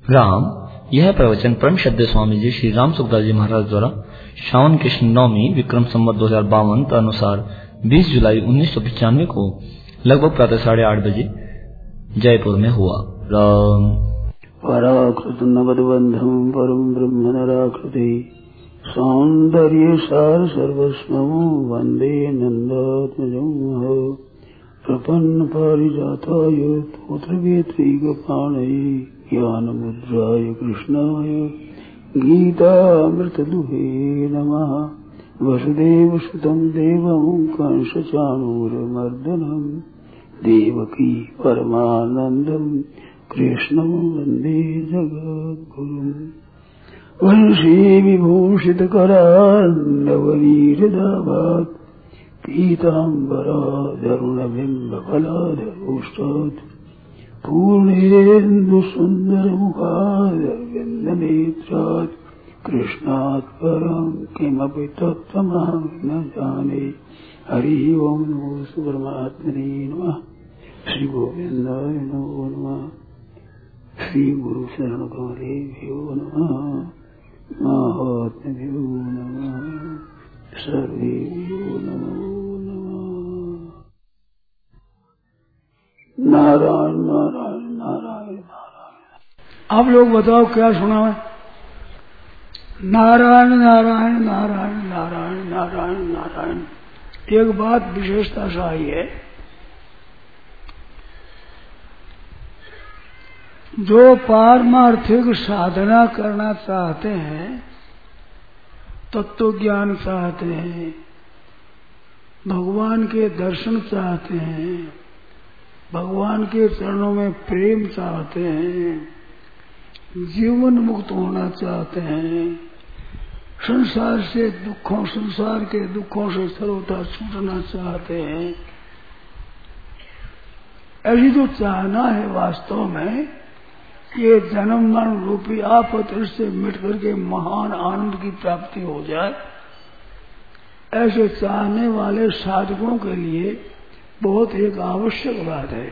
राम। यह प्रवचन परम श्रद्धेय स्वामी जी श्री राम सुखदास जी महाराज द्वारा श्रावण कृष्ण नवमी विक्रम संवत 2052 अनुसार 20 जुलाई 1995 को लगभग प्रातः 8:30 बजे जयपुर में हुआ। राम। पराकृत नवद्बंधम परम ब्रह्म नराकृति सौंदर्य सार सर्वस्वं वंदे नंदात्मजं प्रपन्न पारिजाताय तोत्रवेत्रैकपाणये ज्ञानमुद्राय कृष्णाय गीतामृतदुहे नमः। वसुदेवसुतं देवं कंसचाणूरमर्दनं देवकी परमानन्दं कृष्णं वन्दे जगद्गुरुम्। वंशी विभूषितकरान्नवनीरदाभात् पीताम्बराधरुणबिम्बफलाधरोष्टात् पूर्णेन्दुसुन्दरमुखादरविन्दनेत्रात् कृष्णात् परं किमपि तत्त्वमहं न जाने। हरि ओं नमो परमात्मने नमः। श्री गोविन्दाय नमो नमः। श्री गुरु शरण कमलेभ्यो नमः। महात्म्यो नमः। सर्वेभ्यो नमो नमः। नारायण नारायण नारायण नारायण। आप लोग बताओ क्या सुना है? नारायण नारायण नारायण नारायण नारायण नारायण। एक बात विशेषता से आई है, जो पारमार्थिक साधना करना चाहते हैं, तत्व ज्ञान चाहते हैं, भगवान के दर्शन चाहते हैं, भगवान के चरणों में प्रेम चाहते हैं, जीवन मुक्त होना चाहते हैं, संसार के दुखों से सर्वथा छूटना चाहते हैं, ऐसी जो चाहना है वास्तव में ये जन्म मरण रूपी आफत से मिट करके महान आनंद की प्राप्ति हो जाए, ऐसे चाहने वाले साधकों के लिए बहुत एक आवश्यक बात है।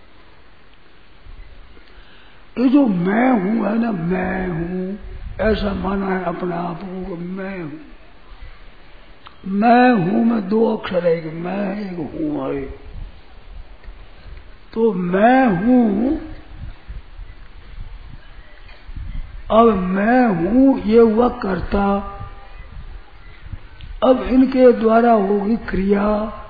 ये जो मैं हूं है ना, मैं हूं ऐसा माना है अपने आप को, मैं हूं। मैं हूं में दो अक्षर है, एक मैं एक हूं है। तो मैं हूं, अब मैं हूं ये हुआ कर्ता, अब इनके द्वारा होगी क्रिया।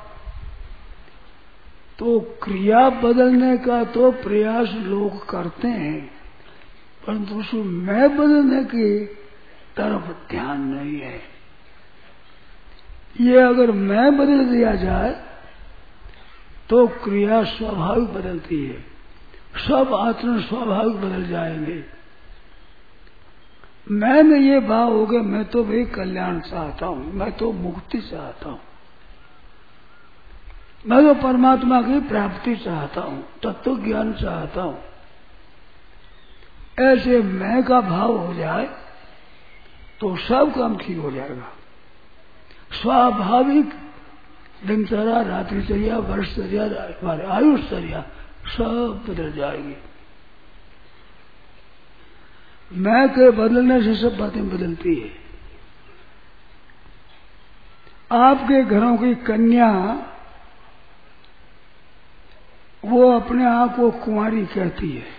तो क्रिया बदलने का तो प्रयास लोग करते हैं, परंतु उसको मैं बदलने की तरफ ध्यान नहीं है। ये अगर मैं बदल दिया जाए तो क्रिया स्वाभाविक बदलती है, सब आचरण स्वाभाविक बदल जाएंगे। मैं में ये भाव हो गया, मैं तो भाई कल्याण चाहता हूं, मैं तो मुक्ति चाहता हूं, मैं तो परमात्मा की प्राप्ति चाहता हूं, तत्व ज्ञान चाहता हूं। ऐसे मैं का भाव हो जाए तो सब काम ठीक हो जाएगा। स्वाभाविक दिनचर्या, रात्रिचर्या, वर्षचर्या, आयुषचर्या सब बदल जाएगी। मैं के बदलने से सब बातें बदलती है। आपके घरों की कन्या वो अपने आप को कुंवारी कहती है,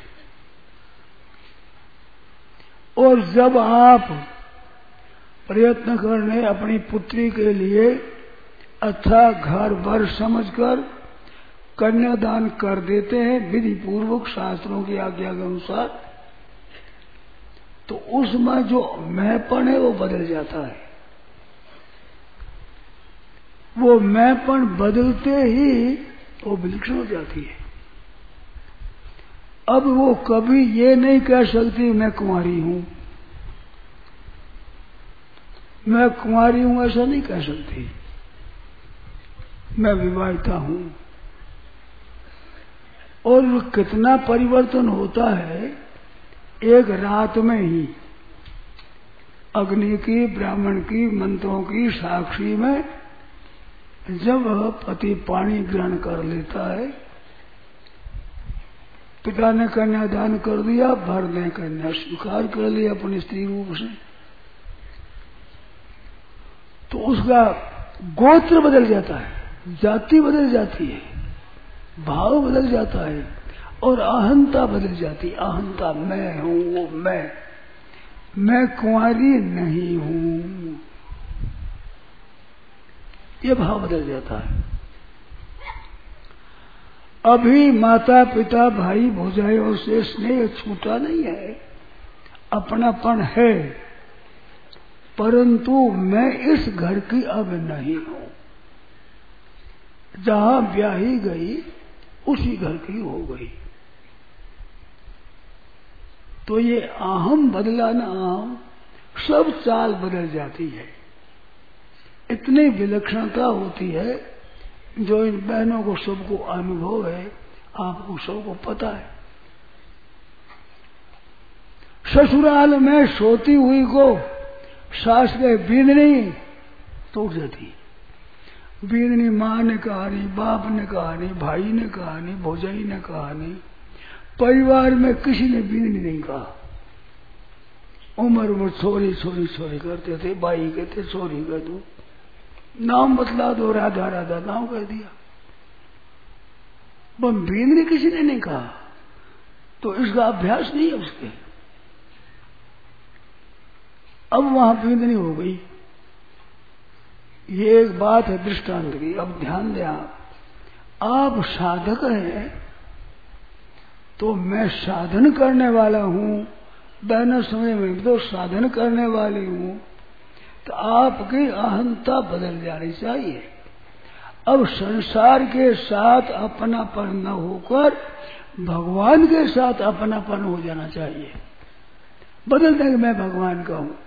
और जब आप प्रयत्न करने अपनी पुत्री के लिए अच्छा घर वर समझकर कन्यादान कर देते हैं विधि पूर्वक शास्त्रों की आज्ञा के अनुसार, तो उसमें जो मैंपन है वो बदल जाता है। वो मैंपन बदलते ही वो विलक्षण हो जाती है। अब वो कभी ये नहीं कह सकती मैं कुंवारी हूं, मैं कुंवारी हूं ऐसा नहीं कह सकती, मैं विवाहिता हूं। और कितना परिवर्तन होता है एक रात में ही, अग्नि की, ब्राह्मण की, मंत्रों की साक्षी में जब पति पानी ग्रहण कर लेता है पिता ने कन्यादान कर दिया, भर ने कन्या स्वीकार कर लिया अपने स्त्री रूप से, तो उसका गोत्र बदल जाता है, जाति बदल जाती है, भाव बदल जाता है और अहंता बदल जाती है। अहंता मैं हूं, वो मैं कुंवारी नहीं हूं, ये भाव बदल जाता है। अभी माता पिता भाई भौजाइयों से स्नेह छूटा नहीं है, अपनापन है, परंतु मैं इस घर की अब नहीं हूं। जहां ब्याही गई उसी घर की हो गई। तो ये अहम बदला ना, अहम सब चाल बदल जाती है। इतनी विलक्षणता होती है जो इन बहनों को सबको अनुभव है, आपको सबको पता है। ससुराल में सोती हुई को सास के बींदनी टूट जाती। बींदनी माँ ने कहानी, बाप ने कहानी, भाई ने कहानी, भौजाई ने कहानी, परिवार में किसी ने बींदनी नहीं कहा। उम्र में छोरी छोरी छोरी करते थे, बाई कहते छोरी कह दो, नाम बतला दो, राधा राधा नाम कह दिया, पर बींदनी किसी ने नहीं कहा। तो इसका अभ्यास नहीं है उसके। अब वहां बींदनी हो गई। ये एक बात है दृष्टांत की। अब ध्यान दें, आप साधक हैं तो मैं साधन करने वाला हूं, बहनों समय में तो साधन करने वाली हूं, तो आपकी अहंता बदल जानी चाहिए। अब संसार के साथ अपनापन न होकर भगवान के साथ अपनापन हो जाना चाहिए। बदल देंगे मैं भगवान का हूं,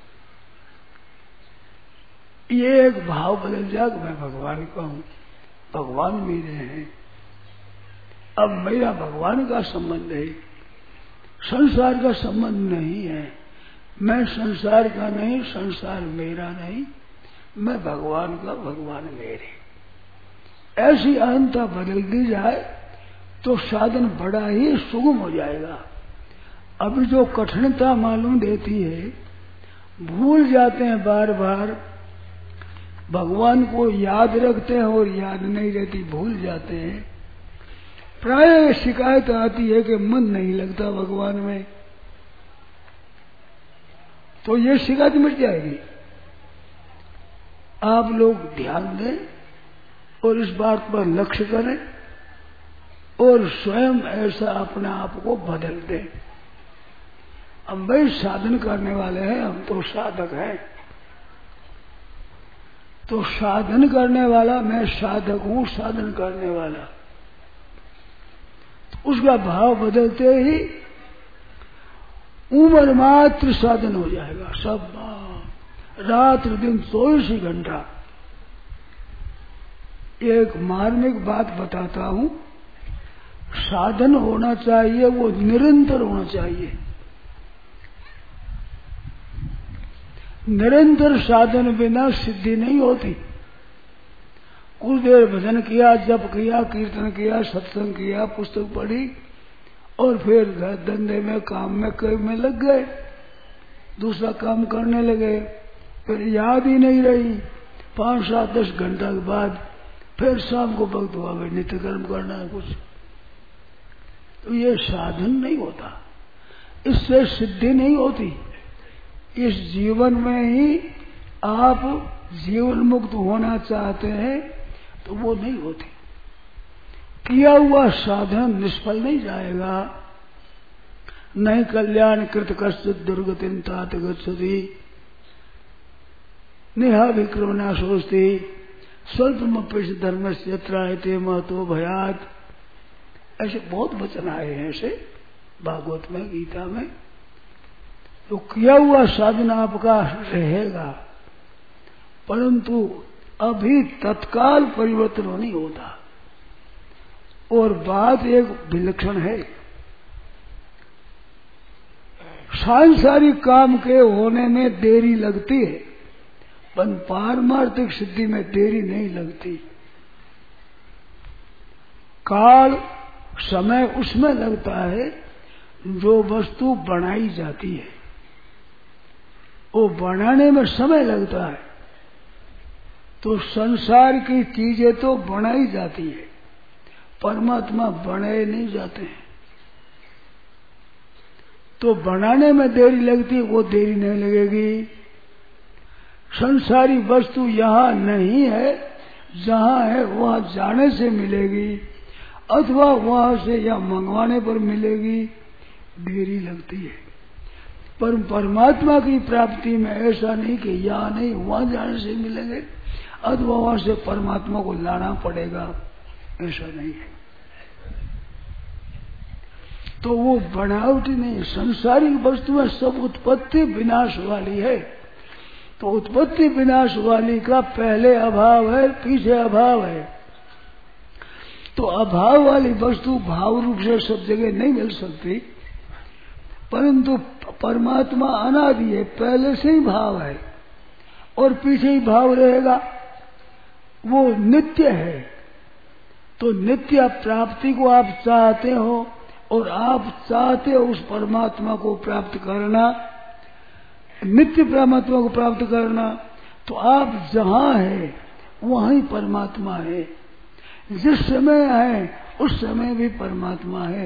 ये एक भाव बदल जाएगा, मैं भगवान का हूं, भगवान मेरे हैं। अब मेरा भगवान का संबंध है, संसार का संबंध नहीं है। मैं संसार का नहीं, संसार मेरा नहीं, मैं भगवान का, भगवान मेरे। ऐसी अहंता बदल दी जाए तो साधन बड़ा ही सुगम हो जाएगा। अभी जो कठिनता मालूम देती है, भूल जाते हैं बार बार, भगवान को याद रखते हैं और याद नहीं रहती, भूल जाते हैं। प्राय शिकायत आती है कि मन नहीं लगता भगवान में, तो ये शिकायत मिट जाएगी। आप लोग ध्यान दें और इस बात पर लक्ष्य करें और स्वयं ऐसा अपने आप को बदल दें। हम भाई साधन करने वाले हैं, हम तो साधक हैं, तो साधन करने वाला मैं साधक हूं, साधन करने वाला, तो उसका भाव बदलते ही उम्र मात्र साधन हो जाएगा। सब रात्र दिन 24 घंटा। एक मार्मिक बात बताता हूं, साधन होना चाहिए, वो निरंतर होना चाहिए। निरंतर साधन बिना सिद्धि नहीं होती। कुछ देर भजन किया, जप किया, कीर्तन किया, सत्संग किया, पुस्तक पढ़ी और फिर घर धंधे में, काम में, कई में लग गए, दूसरा काम करने लगे, फिर याद ही नहीं रही। 5, 7, 10 घंटा के बाद फिर शाम को वक्त हुआ भाई नित्य कर्म करना है कुछ, तो ये साधन नहीं होता, इससे सिद्धि नहीं होती। इस जीवन में ही आप जीवन मुक्त होना चाहते हैं तो वो नहीं होती। किया हुआ साधन निष्फल नहीं जाएगा। नहीं कल्याण कृत कश्चित दुर्गतिं तात गच्छति, नेहा विक्रम न सोचती, स्वल्पमपि धर्मस्य यत्रायते महतो भयात्। ऐसे बहुत वचन आए हैं ऐसे भागवत में, गीता में। तो किया हुआ साधन आपका रहेगा, परंतु अभी तत्काल परिवर्तन नहीं होता। और बात एक विलक्षण है, सांसारिक काम के होने में देरी लगती है, पर पारमार्थिक सिद्धि में देरी नहीं लगती। काल समय उसमें लगता है जो वस्तु बनाई जाती है, वो बनाने में समय लगता है। तो संसार की चीजें तो बनाई जाती है, परमात्मा बनाए नहीं जाते हैं। तो बनाने में देरी लगती है, वो देरी नहीं लगेगी। संसारी वस्तु यहाँ नहीं है, जहाँ है वहाँ जाने से मिलेगी, अथवा वहाँ से या मंगवाने पर मिलेगी, देरी लगती है। पर परमात्मा की प्राप्ति में ऐसा नहीं कि यहाँ नहीं वहाँ जाने से मिलेंगे, अथवा वहाँ से परमात्मा को लाना पड़ेगा, ऐसा नहीं है। तो वो बनावटी नहीं, संसारिक वस्तुएं सब उत्पत्ति विनाश वाली है। तो उत्पत्ति विनाश वाली का पहले अभाव है, पीछे अभाव है। तो अभाव वाली वस्तु भाव रूप से सब जगह नहीं मिल सकती, परंतु परमात्मा अनादि है, पहले से ही भाव है और पीछे ही भाव रहेगा, वो नित्य है। तो नित्य प्राप्ति को आप चाहते हो और आप चाहते हो उस परमात्मा को प्राप्त करना, नित्य परमात्मा को प्राप्त करना, तो आप जहाँ है वहीं परमात्मा है। जिस समय है उस समय भी परमात्मा है।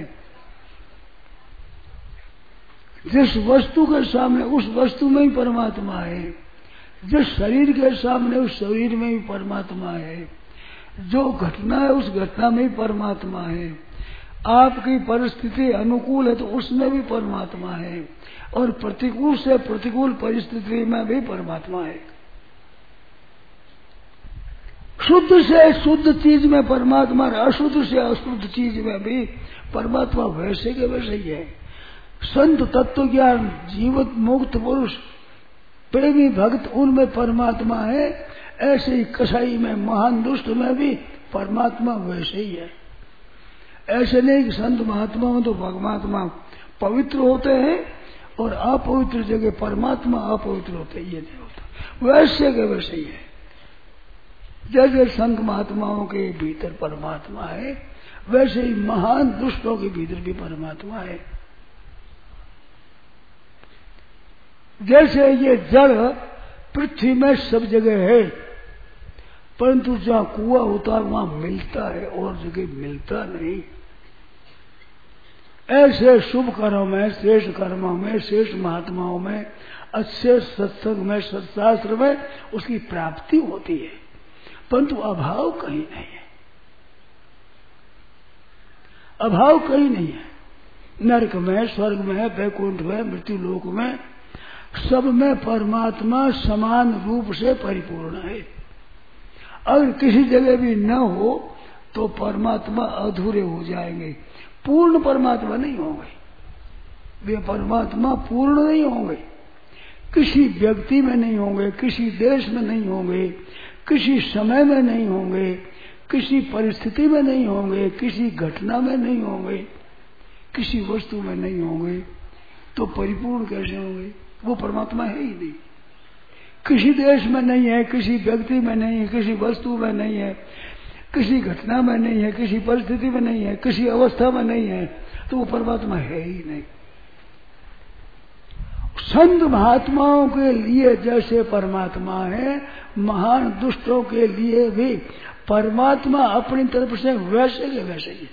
जिस वस्तु के सामने उस वस्तु में ही परमात्मा है, जिस शरीर के सामने उस शरीर में ही परमात्मा है, जो घटना है उस घटना में ही परमात्मा है। आपकी परिस्थिति अनुकूल है तो उसमें भी परमात्मा है, और प्रतिकूल से प्रतिकूल परिस्थिति में भी परमात्मा है। शुद्ध से शुद्ध चीज में परमात्मा, अशुद्ध से अशुद्ध चीज में भी परमात्मा वैसे के वैसे ही है। संत तत्व ज्ञान जीवित मुक्त पुरुष प्रेमी भक्त उनमें परमात्मा है, ऐसे ही कसाई में महान दुष्ट में भी परमात्मा वैसे ही है। ऐसे नहीं कि संत महात्मा हो तो परमात्मा पवित्र होते हैं और अपवित्र जगह परमात्मा अपवित्र होते, ये नहीं होता, वैसे के वैसे ही है। जैसे संत महात्माओं के भीतर परमात्मा है, वैसे ही महान दुष्टों के भीतर भी परमात्मा है। जैसे ये जल पृथ्वी में सब जगह है, परंतु जहाँ कुआं होता है वहां मिलता है और जगह मिलता नहीं। ऐसे शुभ कर्मों में, श्रेष्ठ कर्मों में, श्रेष्ठ महात्माओं में, अच्छे सत्संग में, सत्शास्त्र में उसकी प्राप्ति होती है, परंतु अभाव कहीं नहीं है। अभाव कहीं नहीं है। नरक में, स्वर्ग में, वैकुंठ में, मृत्यु लोक में, सब में परमात्मा समान रूप से परिपूर्ण है। अगर किसी जगह भी न हो तो परमात्मा अधूरे हो जाएंगे, पूर्ण परमात्मा नहीं होंगे। वे परमात्मा पूर्ण नहीं होंगे, किसी व्यक्ति में नहीं होंगे, किसी देश में नहीं होंगे, किसी समय में नहीं होंगे, किसी परिस्थिति में नहीं होंगे, किसी घटना में नहीं होंगे, किसी वस्तु में नहीं होंगे, तो परिपूर्ण कैसे होंगे? वो परमात्मा है ही नहीं। किसी देश में नहीं है, किसी व्यक्ति में नहीं है, किसी वस्तु में नहीं है, किसी घटना में नहीं है, किसी परिस्थिति में नहीं है, किसी अवस्था में नहीं है, तो वो परमात्मा है ही नहीं। संत महात्माओं के लिए जैसे परमात्मा है, महान दुष्टों के लिए भी परमात्मा अपनी तरफ से वैसे के वैसे ही है।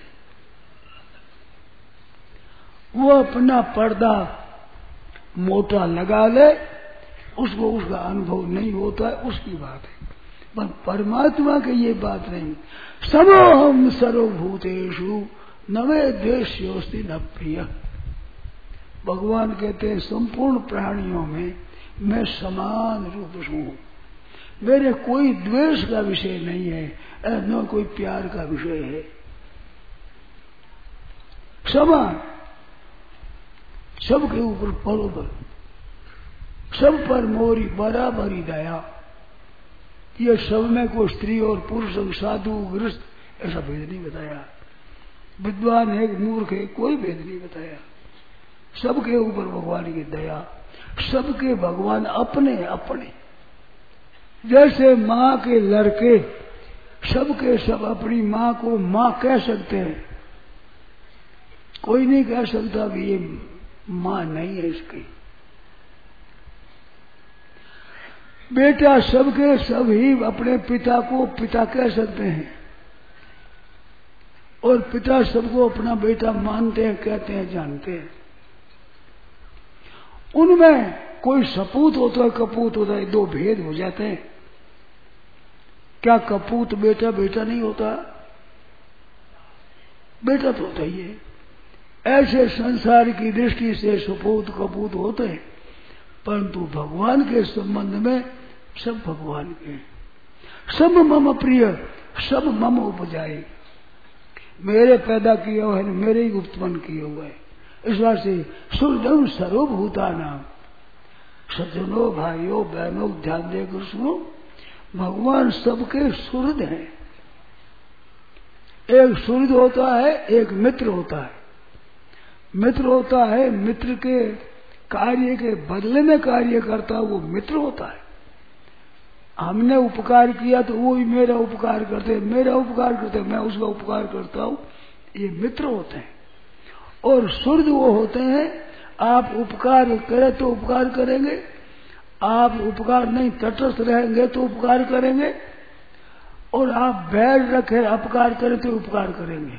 वो अपना पर्दा मोटा लगा ले, उसको उसका अनुभव नहीं होता है, उसकी बात है। पर परमात्मा की ये बात नहीं। समोहम सर्वभूतेषु न मे द्वेष्योस्ति न प्रिय। भगवान कहते हैं संपूर्ण प्राणियों में मैं समान रूप हूं, मेरे कोई द्वेष का विषय नहीं है, न कोई प्यार का विषय है। समान, सबके ऊपर बरोबर, सब पर मोरी बराबरी दया। ये सब में कोई स्त्री और पुरुष, साधु गृहस्थ ऐसा भेद नहीं बताया। विद्वान है, मूर्ख है, कोई भेद नहीं बताया। सबके ऊपर भगवान की दया, सबके भगवान अपने अपने। जैसे माँ के लड़के सबके सब अपनी माँ को माँ कह सकते हैं, कोई नहीं कह सकता कि ये मां नहीं है इसकी। बेटा सबके सब ही अपने पिता को पिता कह सकते हैं और पिता सबको अपना बेटा मानते हैं, कहते हैं, जानते हैं। उनमें कोई सपूत होता है, कपूत होता है, दो भेद हो जाते हैं। क्या कपूत बेटा बेटा नहीं होता? बेटा तो होता ही है। ऐसे संसार की दृष्टि से सपूत कपूत होते हैं, परंतु भगवान के संबंध में सब भगवान के, सब मम प्रिय, सब मम उपजाए, मेरे पैदा किए हुए हैं, मेरे ही उत्पन्न किए हुए हैं। इस बात से सुरदम सर्वभूता नाम, सज्जनों भाइयों बहनों ध्यान देकर सुनो, भगवान सबके सुहृद हैं। एक सुहृद होता है, एक मित्र होता है। मित्र होता है, मित्र के कार्य के बदले में कार्य करता, वो मित्र होता है। हमने उपकार किया तो वो ही मेरा उपकार करते, मेरा उपकार करते, मैं उसका उपकार करता हूं, ये मित्र होते हैं। और सुहृद वो होते हैं, आप उपकार करें तो उपकार करेंगे, आप उपकार नहीं तटस्थ रहेंगे तो उपकार करेंगे, और आप बैर रखे अपकार करें तो उपकार करेंगे।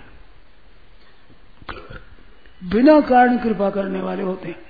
बिना कारण कृपा करने वाले होते हैं।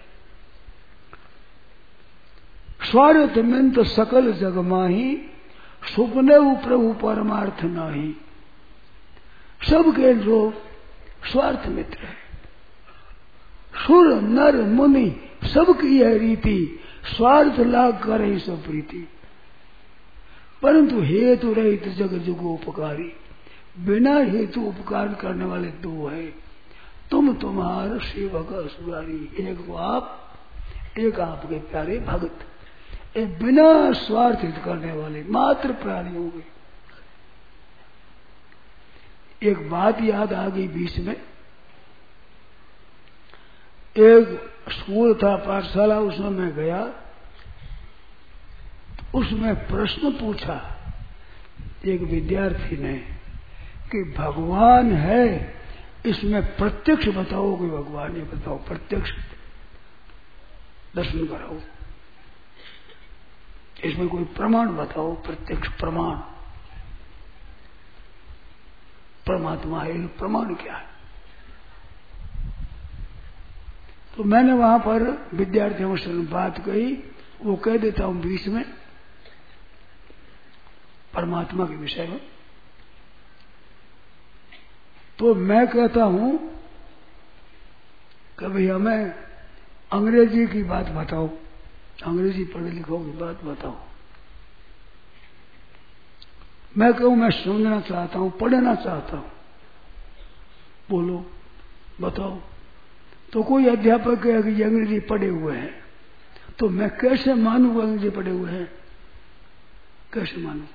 स्वार्थ में तो सकल जग माही, सुपने प्रभु परमार्थ नाही। सबके लोग स्वार्थ मित्र है। सुर नर मुनि सबकी यह रीति, स्वार्थ लाग करे सब प्रीति। परंतु हेतु रहित जग जुगो उपकारी, बिना हेतु उपकार करने वाले दो है, तुम तुम्हारा सेवक असुरारी। एक वो आप, एक आपके प्यारे भगत, एक बिना स्वार्थ हित करने वाले मात्र प्राणी हो गए। एक बात याद आ गई बीच में, एक स्कूल था, पाठशाला, उसमें मैं गया, उसमें प्रश्न पूछा एक विद्यार्थी ने कि भगवान है, इसमें प्रत्यक्ष बताओ कि भगवान, ये बताओ, प्रत्यक्ष दर्शन कराओ, इसमें कोई प्रमाण बताओ, प्रत्यक्ष प्रमाण, परमात्मा है, प्रमाण क्या है? तो मैंने वहां पर विद्यार्थियों से बात कही, वो कह देता हूं बीच में, परमात्मा के विषय में। तो मैं कहता हूं कि भाई हमें अंग्रेजी की बात बताओ, अंग्रेजी पढ़े लिखों की बात बताओ। मैं कहूं मैं समझना चाहता हूं, पढ़ना चाहता हूं, बोलो बताओ। तो कोई अध्यापक कहे कि अंग्रेजी पढ़े हुए हैं, तो मैं कैसे मानूंगा अंग्रेजी पढ़े हुए हैं? कैसे मानूं?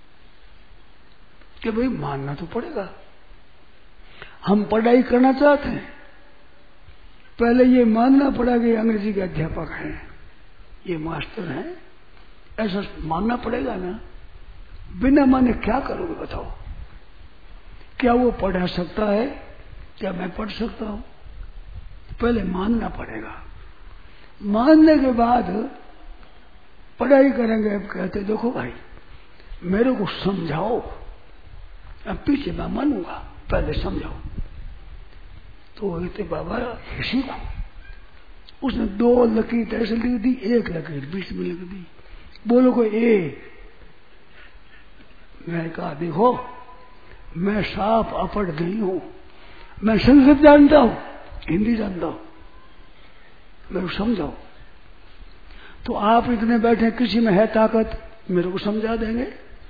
कि भाई मानना तो पड़ेगा। हम पढ़ाई करना चाहते हैं, पहले ये मानना पड़ा कि अंग्रेजी के अध्यापक हैं, ये मास्टर हैं, ऐसा मानना पड़ेगा ना। बिना माने क्या करोगे बताओ? क्या वो पढ़ा सकता है? क्या मैं पढ़ सकता हूं? पहले मानना पड़ेगा। मानने के बाद पढ़ाई करेंगे। अब कहते देखो भाई मेरे को समझाओ, अब पीछे मैं मानूंगा, पहले समझाओ। तो कहते बाबा सीखो। उसने दो लकीर ऐसे लिख दी, एक लकीर बीच में लिख दी, बोलो को ए। मैं कहा देखो मैं साफ अपढ़ नहीं हूं, मैं संस्कृत जानता हूं, हिंदी जानता हूं, मेरे को समझाओ। तो आप इतने बैठे, किसी में है ताकत, मेरे को समझा देंगे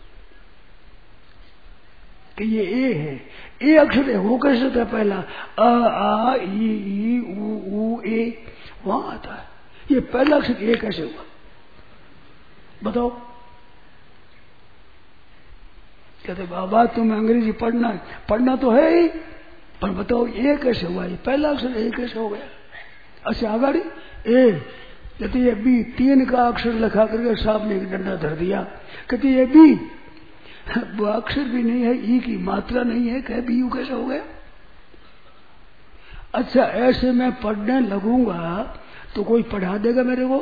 कि ये ए है, ए अक्षर है, वो कैसे होता है? पहला अ आ ई उ ए वहां आता है, ये पहला अक्षर ए कैसे हुआ बताओ? कहते बाबा तुम्हें अंग्रेजी पढ़ना तो है ही, पर बताओ ये कैसे हुआ? ये पहला अक्षर ए कैसे हो गया? अच्छा आगाड़ी ए, कहते ये बी, 3 का अक्षर लिखा करके साहब ने एक डंडा धर दिया, कहते ये बी, वो अक्षर भी नहीं है, ई की मात्रा नहीं है, कह बी यू कैसे हो गया? अच्छा ऐसे मैं पढ़ने लगूंगा तो कोई पढ़ा देगा मेरे को?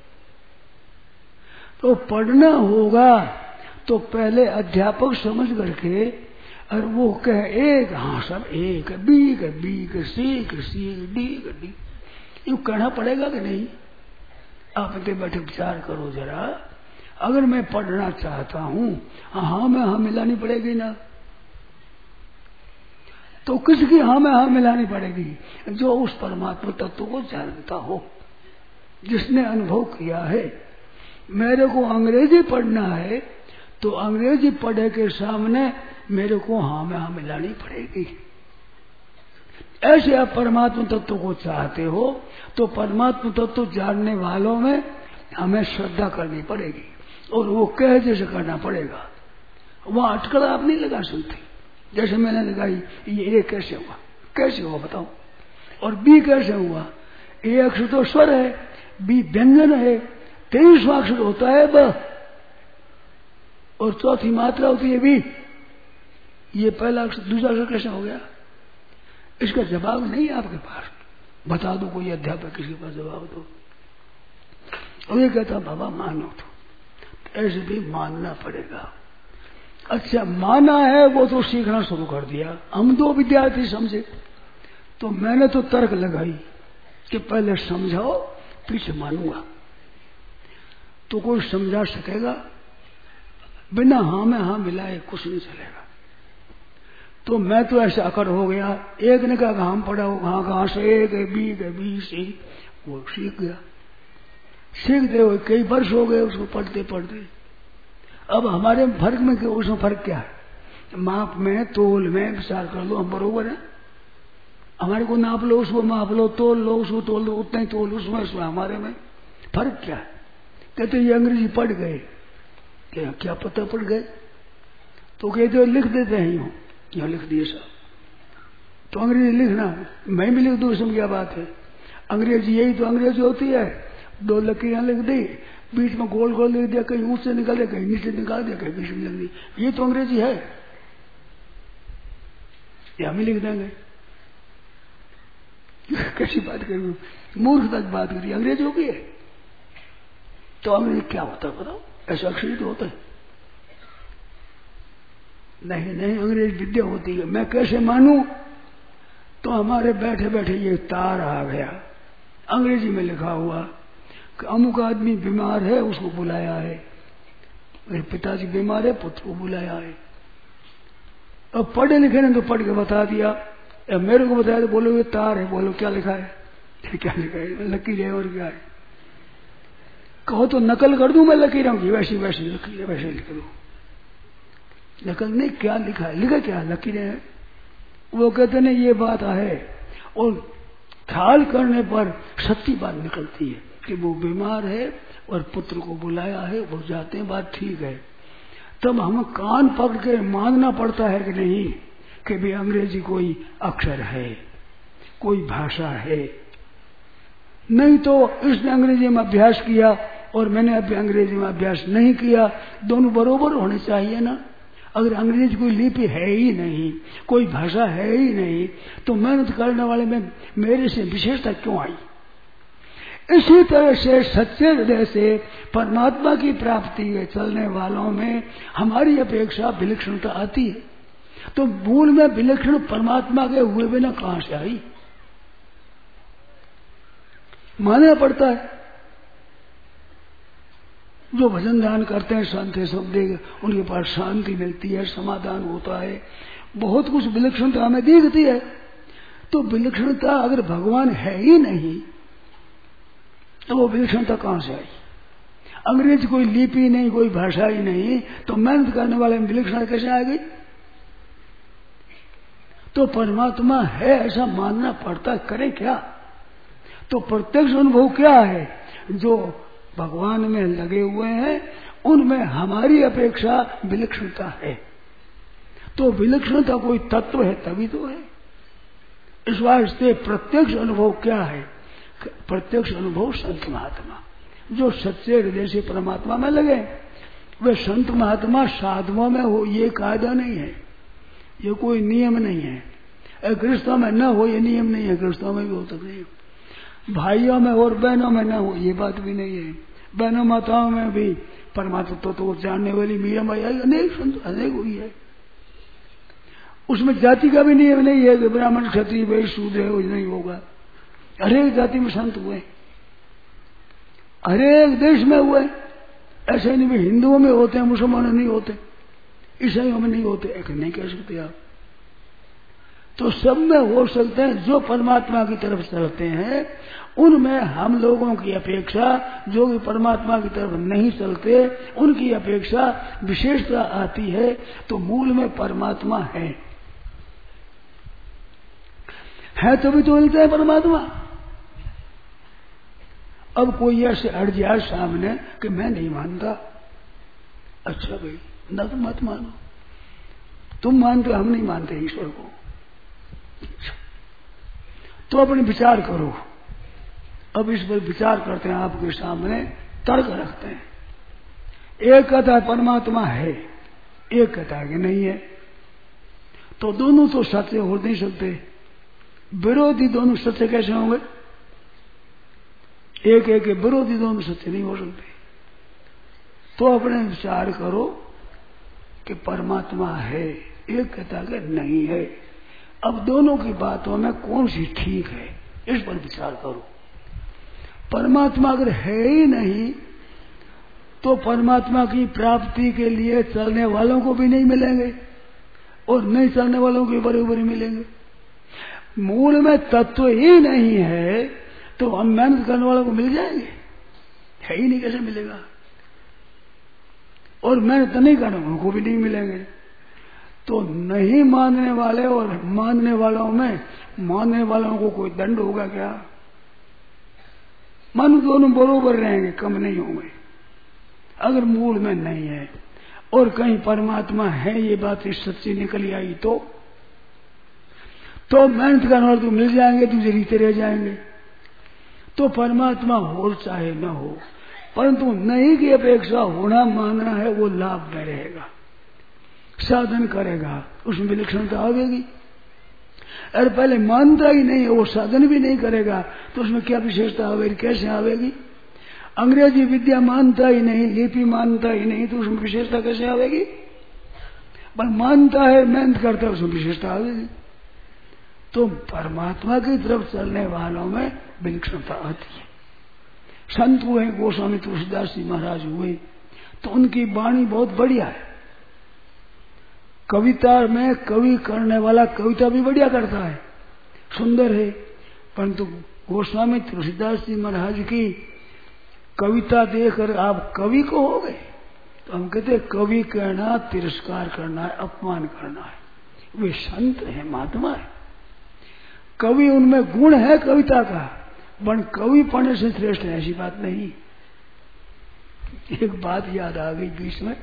तो पढ़ना होगा तो पहले अध्यापक समझ करके, और वो कहे एक, हाँ सब एक, बी का बी का सी का सी डी का डी, यूं कहना पड़ेगा कि नहीं? आप बैठे विचार करो जरा। अगर मैं पढ़ना चाहता हूं, हाँ में हाँ मिलानी पड़ेगी ना। तो किसकी हाँ में हाँ मिलानी पड़ेगी? जो उस परमात्मा तत्व को जानता हो, जिसने अनुभव किया है। मेरे को अंग्रेजी पढ़ना है तो अंग्रेजी पढ़े के सामने मेरे को हाँ में हाँ मिलानी पड़ेगी। ऐसे आप परमात्मा तत्व को चाहते हो तो परमात्मा तत्व जानने वालों में हमें श्रद्धा करनी पड़ेगी और वो कह जैसे करना पड़ेगा। वहां अटकल आप नहीं लगा सकते। जैसे मैंने लगाई ये ए कैसे हुआ, कैसे हुआ बताओ, और बी कैसे हुआ? ए अक्षर तो स्वर है, बी व्यंजन है, 23वां अक्षर होता है ब, और चौथी मात्रा होती है बी। ये पहला अक्षर दूसरा अक्षर कैसे हो गया? इसका जवाब नहीं है आपके पास। बता दो कोई अध्यापक किसी पास जवाब दो। और ये कहता बाबा मानो तो ऐसे भी मानना पड़ेगा। अच्छा माना है वो तो सीखना शुरू कर दिया। हम दो विद्यार्थी समझे तो मैंने तो तर्क लगाई कि पहले समझाओ पीछे मानूंगा। तो कोई समझा सकेगा? बिना हाँ में हाँ मिलाए कुछ नहीं चलेगा। तो मैं तो ऐसे अकड़ हो गया। एक ने कहा हम पढ़ा हो, कहाँ से एक है बी सी, वो सीख गया। सीखते हुए कई वर्ष हो गए उसको पढ़ते पढ़ते। अब हमारे फर्क में उसमें फर्क क्या है? माप में तोल में विचार कर लो, हम बरोबर है। हमारे को नाप लो, उसको माप लो, तोल लो, उसको तोल लो, उतना ही तोल उसमें हमारे में फर्क क्या है? कहते ये अंग्रेजी पढ़ गए, क्या पता पढ़ गए? तो कहते लिख देते हैं यूं, यहाँ लिख दिए सब। तो अंग्रेजी लिखना, मैं भी लिख दूं, इसमें क्या बात है? अंग्रेजी यही तो अंग्रेजी होती है। दो लकीरें लिख दी, बीच में गोल गोल लिख दिया, कहीं ऊंचे निकाल दिया, कहीं नीचे निकाल दिया, कहीं बीच में लिख दी। ये तो अंग्रेजी है, ये हम ही लिख देंगे। कैसी बात करी, मूर्ख तक बात करी, अंग्रेजी हो गई है। तो अंग्रेजी क्या होता है बताओ? ऐसा अक्षर ही तो होता है। नहीं नहीं, अंग्रेजी विद्या होती है। मैं कैसे मानूं? तो हमारे बैठे बैठे ये तार आ गया, अंग्रेजी में लिखा हुआ कि अमुक आदमी बीमार है, उसको बुलाया है। मेरे पिताजी बीमार है, पुत्र को बुलाया है। अब पढ़े लिखे ने तो पढ़ के बता दिया। अब मेरे को बताया तो बोलो ये तार है, बोलो क्या लिखा है? क्या लिखा है? लकीर है और क्या है? कहो तो नकल कर दूं मैं लकीरों की, वैसी वैसी लकीर वैसे लिख दो। नकल नहीं, क्या लिखा है? लिखा क्या? लकीरें हैं। वो कहते ना ये बात है, और ख्याल करने पर सच्ची बात निकलती है कि वो बीमार है और पुत्र को बुलाया है, वो जाते हैं, बात ठीक है। तब हम कान पकड़ के मानना पड़ता है कि नहीं कि भी अंग्रेजी कोई अक्षर है, कोई भाषा है। नहीं तो इसने अंग्रेजी में अभ्यास किया और मैंने अभी अंग्रेजी में अभ्यास नहीं किया, दोनों बरोबर होने चाहिए ना। अगर अंग्रेजी कोई लिपि है ही नहीं, कोई भाषा है ही नहीं, तो मेहनत करने वाले में मेरे से विशेषता क्यों आई? इसी तरह से सच्चे हृदय से परमात्मा की प्राप्ति में चलने वालों में हमारी अपेक्षा विलक्षणता आती है। तो मूल में विलक्षण परमात्मा के हुए बिना कहां से आई? मानना पड़ता है। जो भजन ध्यान करते हैं, शांत सब देख, उनके पास शांति मिलती है, समाधान होता है, बहुत कुछ विलक्षणता हमें दिखती है। तो विलक्षणता अगर भगवान है ही नहीं तो वो विलक्षणता कहां से आई? अंग्रेजी कोई लिपि नहीं, कोई भाषा ही नहीं, तो मेहनत करने वाले में विलक्षणता कैसे आ गई? तो परमात्मा है ऐसा मानना पड़ता, करे क्या? तो प्रत्यक्ष अनुभव क्या है? जो भगवान में लगे हुए हैं उनमें हमारी अपेक्षा विलक्षणता है। तो विलक्षणता कोई तत्व है तभी तो है। इस वास्ते प्रत्यक्ष अनुभव क्या है? प्रत्यक्ष अनुभव संत महात्मा जो सच्चे हृदय से परमात्मा में लगे, वे संत महात्मा साधुओं में हो, ये कायदा नहीं है, ये कोई नियम नहीं है। गृहस्थों में न हो ये नियम नहीं है, गृहस्थों में भी हो सकते हैं। भाइयों में और बहनों में न हो ये बात भी नहीं है। बहनों माताओं में भी परमात्मा तो जानने वाली मीरा माई अनेक संत अनेक हुई है। उसमें जाति का भी नियम नहीं है कि ब्राह्मण क्षत्रिय वैश्य शूद्र है वो नहीं होगा। हरेक जाति में संत हुए, हरेक देश में हुए। ऐसे नहीं भी हिंदुओं में होते हैं, मुसलमानों में नहीं होते, ईसाइयों में नहीं होते, ऐसे नहीं कह सकते आप। तो सब में हो सकते हैं। जो परमात्मा की तरफ चलते हैं उनमें हम लोगों की अपेक्षा, जो कि परमात्मा की तरफ नहीं चलते उनकी अपेक्षा विशेषता आती है। तो मूल में परमात्मा है तो भी तो मिलता है परमात्मा। अब कोई ऐसे अड़ जाए सामने कि मैं नहीं मानता, अच्छा भाई ना तो मत मानो, तुम मानते हम नहीं मानते ईश्वर को, तो अपने विचार करो। अब इस पर विचार करते हैं, आपके सामने तर्क रखते हैं। एक कहता है परमात्मा है, एक कहता है कि नहीं है, तो दोनों तो सत्य हो नहीं सकते। विरोधी दोनों सत्य कैसे होंगे? एक एक विरोधी दोनों सत्य नहीं हो सकते। तो अपने विचार करो कि परमात्मा है, एक कहता है कि नहीं है। अब दोनों की बातों में कौन सी ठीक है इस पर विचार करो। परमात्मा अगर है ही नहीं तो परमात्मा की प्राप्ति के लिए चलने वालों को भी नहीं मिलेंगे और नहीं चलने वालों को बराबर मिलेंगे। मूल में तत्व ही नहीं है तो हम मेहनत करने वालों को मिल जाएंगे? है ही नहीं, कैसे मिलेगा? और मेहनत नहीं करने वालों को भी नहीं मिलेंगे। तो नहीं मानने वाले और मानने वालों में मानने वालों को कोई दंड होगा क्या? मन दोनों बरोबर रहेंगे, कम नहीं होंगे। अगर मूल में नहीं है और कहीं परमात्मा है ये बात सच्ची निकली आई तो मेहनत करने वाले तो मिल जाएंगे, तुझे रीते रह जाएंगे। तो परमात्मा हो चाहे न हो, परंतु नहीं की अपेक्षा होना मानना है वो लाभ में रहेगा, साधन करेगा, उसमें विलक्षणता आवेगी। अरे पहले मानता ही नहीं है, वो साधन भी नहीं करेगा तो उसमें क्या विशेषता आवेगी, कैसे आवेगी? अंग्रेजी विद्या मानता ही नहीं, लिपि मानता ही नहीं तो उसमें विशेषता कैसे आवेगी? पर मानता है, मेहनत करता है, उसमें विशेषता आवेगी। तो परमात्मा की तरफ चलने वालों में विलक्षणता आती है। संत हुए गोस्वामी तुलसीदास जी महाराज हुए तो उनकी वाणी बहुत बढ़िया है। कविता में कवि करने वाला कविता भी बढ़िया करता है, सुंदर है। परंतु गोस्वामी तुलसीदास जी महाराज की कविता देखकर आप कवि को हो गए तो हम कहते कवि कहना तिरस्कार करना है, अपमान करना है। वे संत है, महात्मा है। कवि उनमें गुण है कविता का, पर कवि पढ़ने से श्रेष्ठ है ऐसी बात नहीं। एक बात याद आ गई बीच में।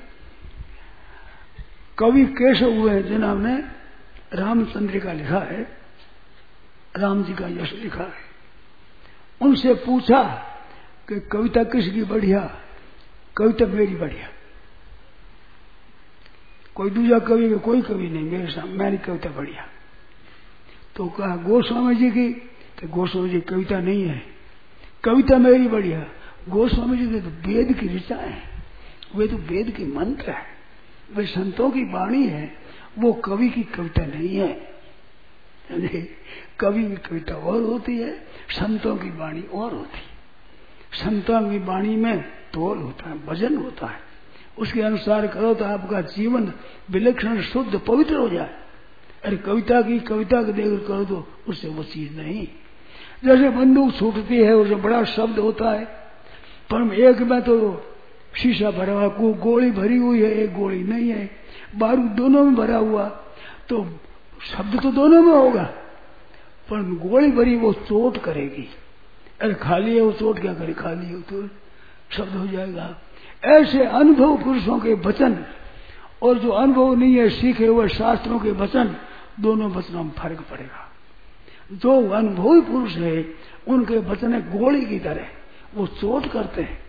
कवि केशव हुए जनाब ने रामचंद्र का लिखा है, राम जी का यश लिखा है। उनसे पूछा कि कविता किसकी बढ़िया? कविता मेरी बढ़िया। कोई दूसरा कवि, कोई कवि नहीं, मेरे सामने मेरी कविता बढ़िया। तो कहा गोस्वामी जी की, तो गोस्वामी जी कविता नहीं है, कविता मेरी बढ़िया। गोस्वामी जी के तो वेद की ऋचा है, वे तो वेद की मंत्र है, वे संतों की वाणी है, वो कवि की कविता नहीं है। कवि की कविता और होती है, संतों की वाणी और होती है। संतों की वाणी में तोल होता है, वजन होता है, उसके अनुसार करो तो आपका जीवन विलक्षण शुद्ध पवित्र हो जाए। अरे कविता को देखकर करो तो उससे वो चीज नहीं। जैसे बंदूक छूटती है उसमें बड़ा शब्द होता है, पर एक में तो शीशा भरा हुआ, गोली भरी हुई है, एक गोली नहीं है, बारूद दोनों में भरा हुआ, तो शब्द तो दोनों में होगा, पर गोली भरी वो चोट करेगी। अरे खाली है वो चोट क्या करे, खाली हो तो शब्द हो जाएगा। ऐसे अनुभव पुरुषों के वचन और जो अनुभव नहीं है सीखे हुए शास्त्रों के वचन, दोनों वचनों में फर्क पड़ेगा। जो अनुभवी पुरुष है उनके वचन गोली की तरह वो चोट करते हैं,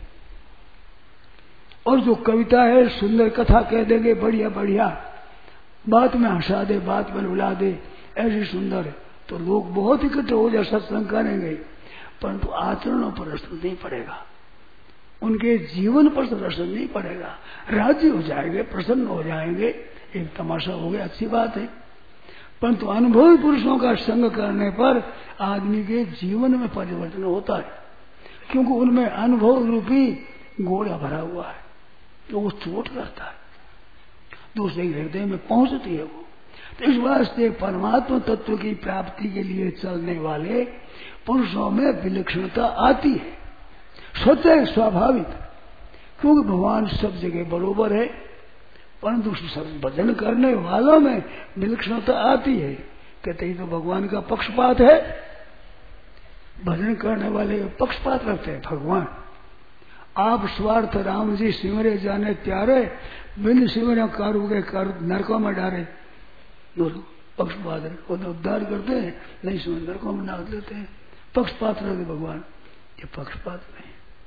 और जो कविता है सुंदर कथा कह देंगे, बढ़िया बढ़िया बात में हंसा दे, बात में रुला दे, ऐसी सुंदर है, तो लोग बहुत इकट्ठे हो जाए सत्संग करेंगे, परंतु आचरणों पर असर नहीं पड़ेगा, उनके जीवन पर असर नहीं पड़ेगा। राजी हो जाएंगे, प्रसन्न हो जाएंगे, एक तमाशा हो गया, अच्छी बात है, परंतु अनुभवी पुरुषों का संग करने पर आदमी के जीवन में परिवर्तन होता है, क्योंकि उनमें अनुभव रूपी घोड़ा भरा हुआ है, तो वो चोट करता है, दूसरे हृदय में पहुंचती है वो। तो इस वास्ते परमात्मा तत्व की प्राप्ति के लिए चलने वाले पुरुषों में विलक्षणता आती है, स्वतः स्वाभाविक, क्योंकि भगवान सब जगह बरोबर है, परंतु सब भजन करने वालों में विलक्षणता आती है। कहते ही तो भगवान का पक्षपात है, भजन करने वाले पक्षपात रखते हैं भगवान। आप स्वार्थ राम जी सिमरे जाने प्यारे, बिन सिमरे कारू के कर नरकों में डारे, दोनों पक्षपात है, उद्धार करते हैं, नहीं सिमर नरकों में डाल देते हैं, पक्षपात रखते भगवान, ये पक्षपात नहीं।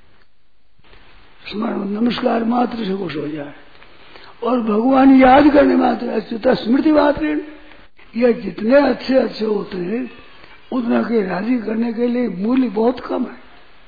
स्मरण नमस्कार मात्र से खुश हो जाए और भगवान याद करने मात्र अच्युत स्मृति मात्र, ये जितने अच्छे अच्छे होते हैं उतना के राजी करने के लिए मूल्य बहुत कम है,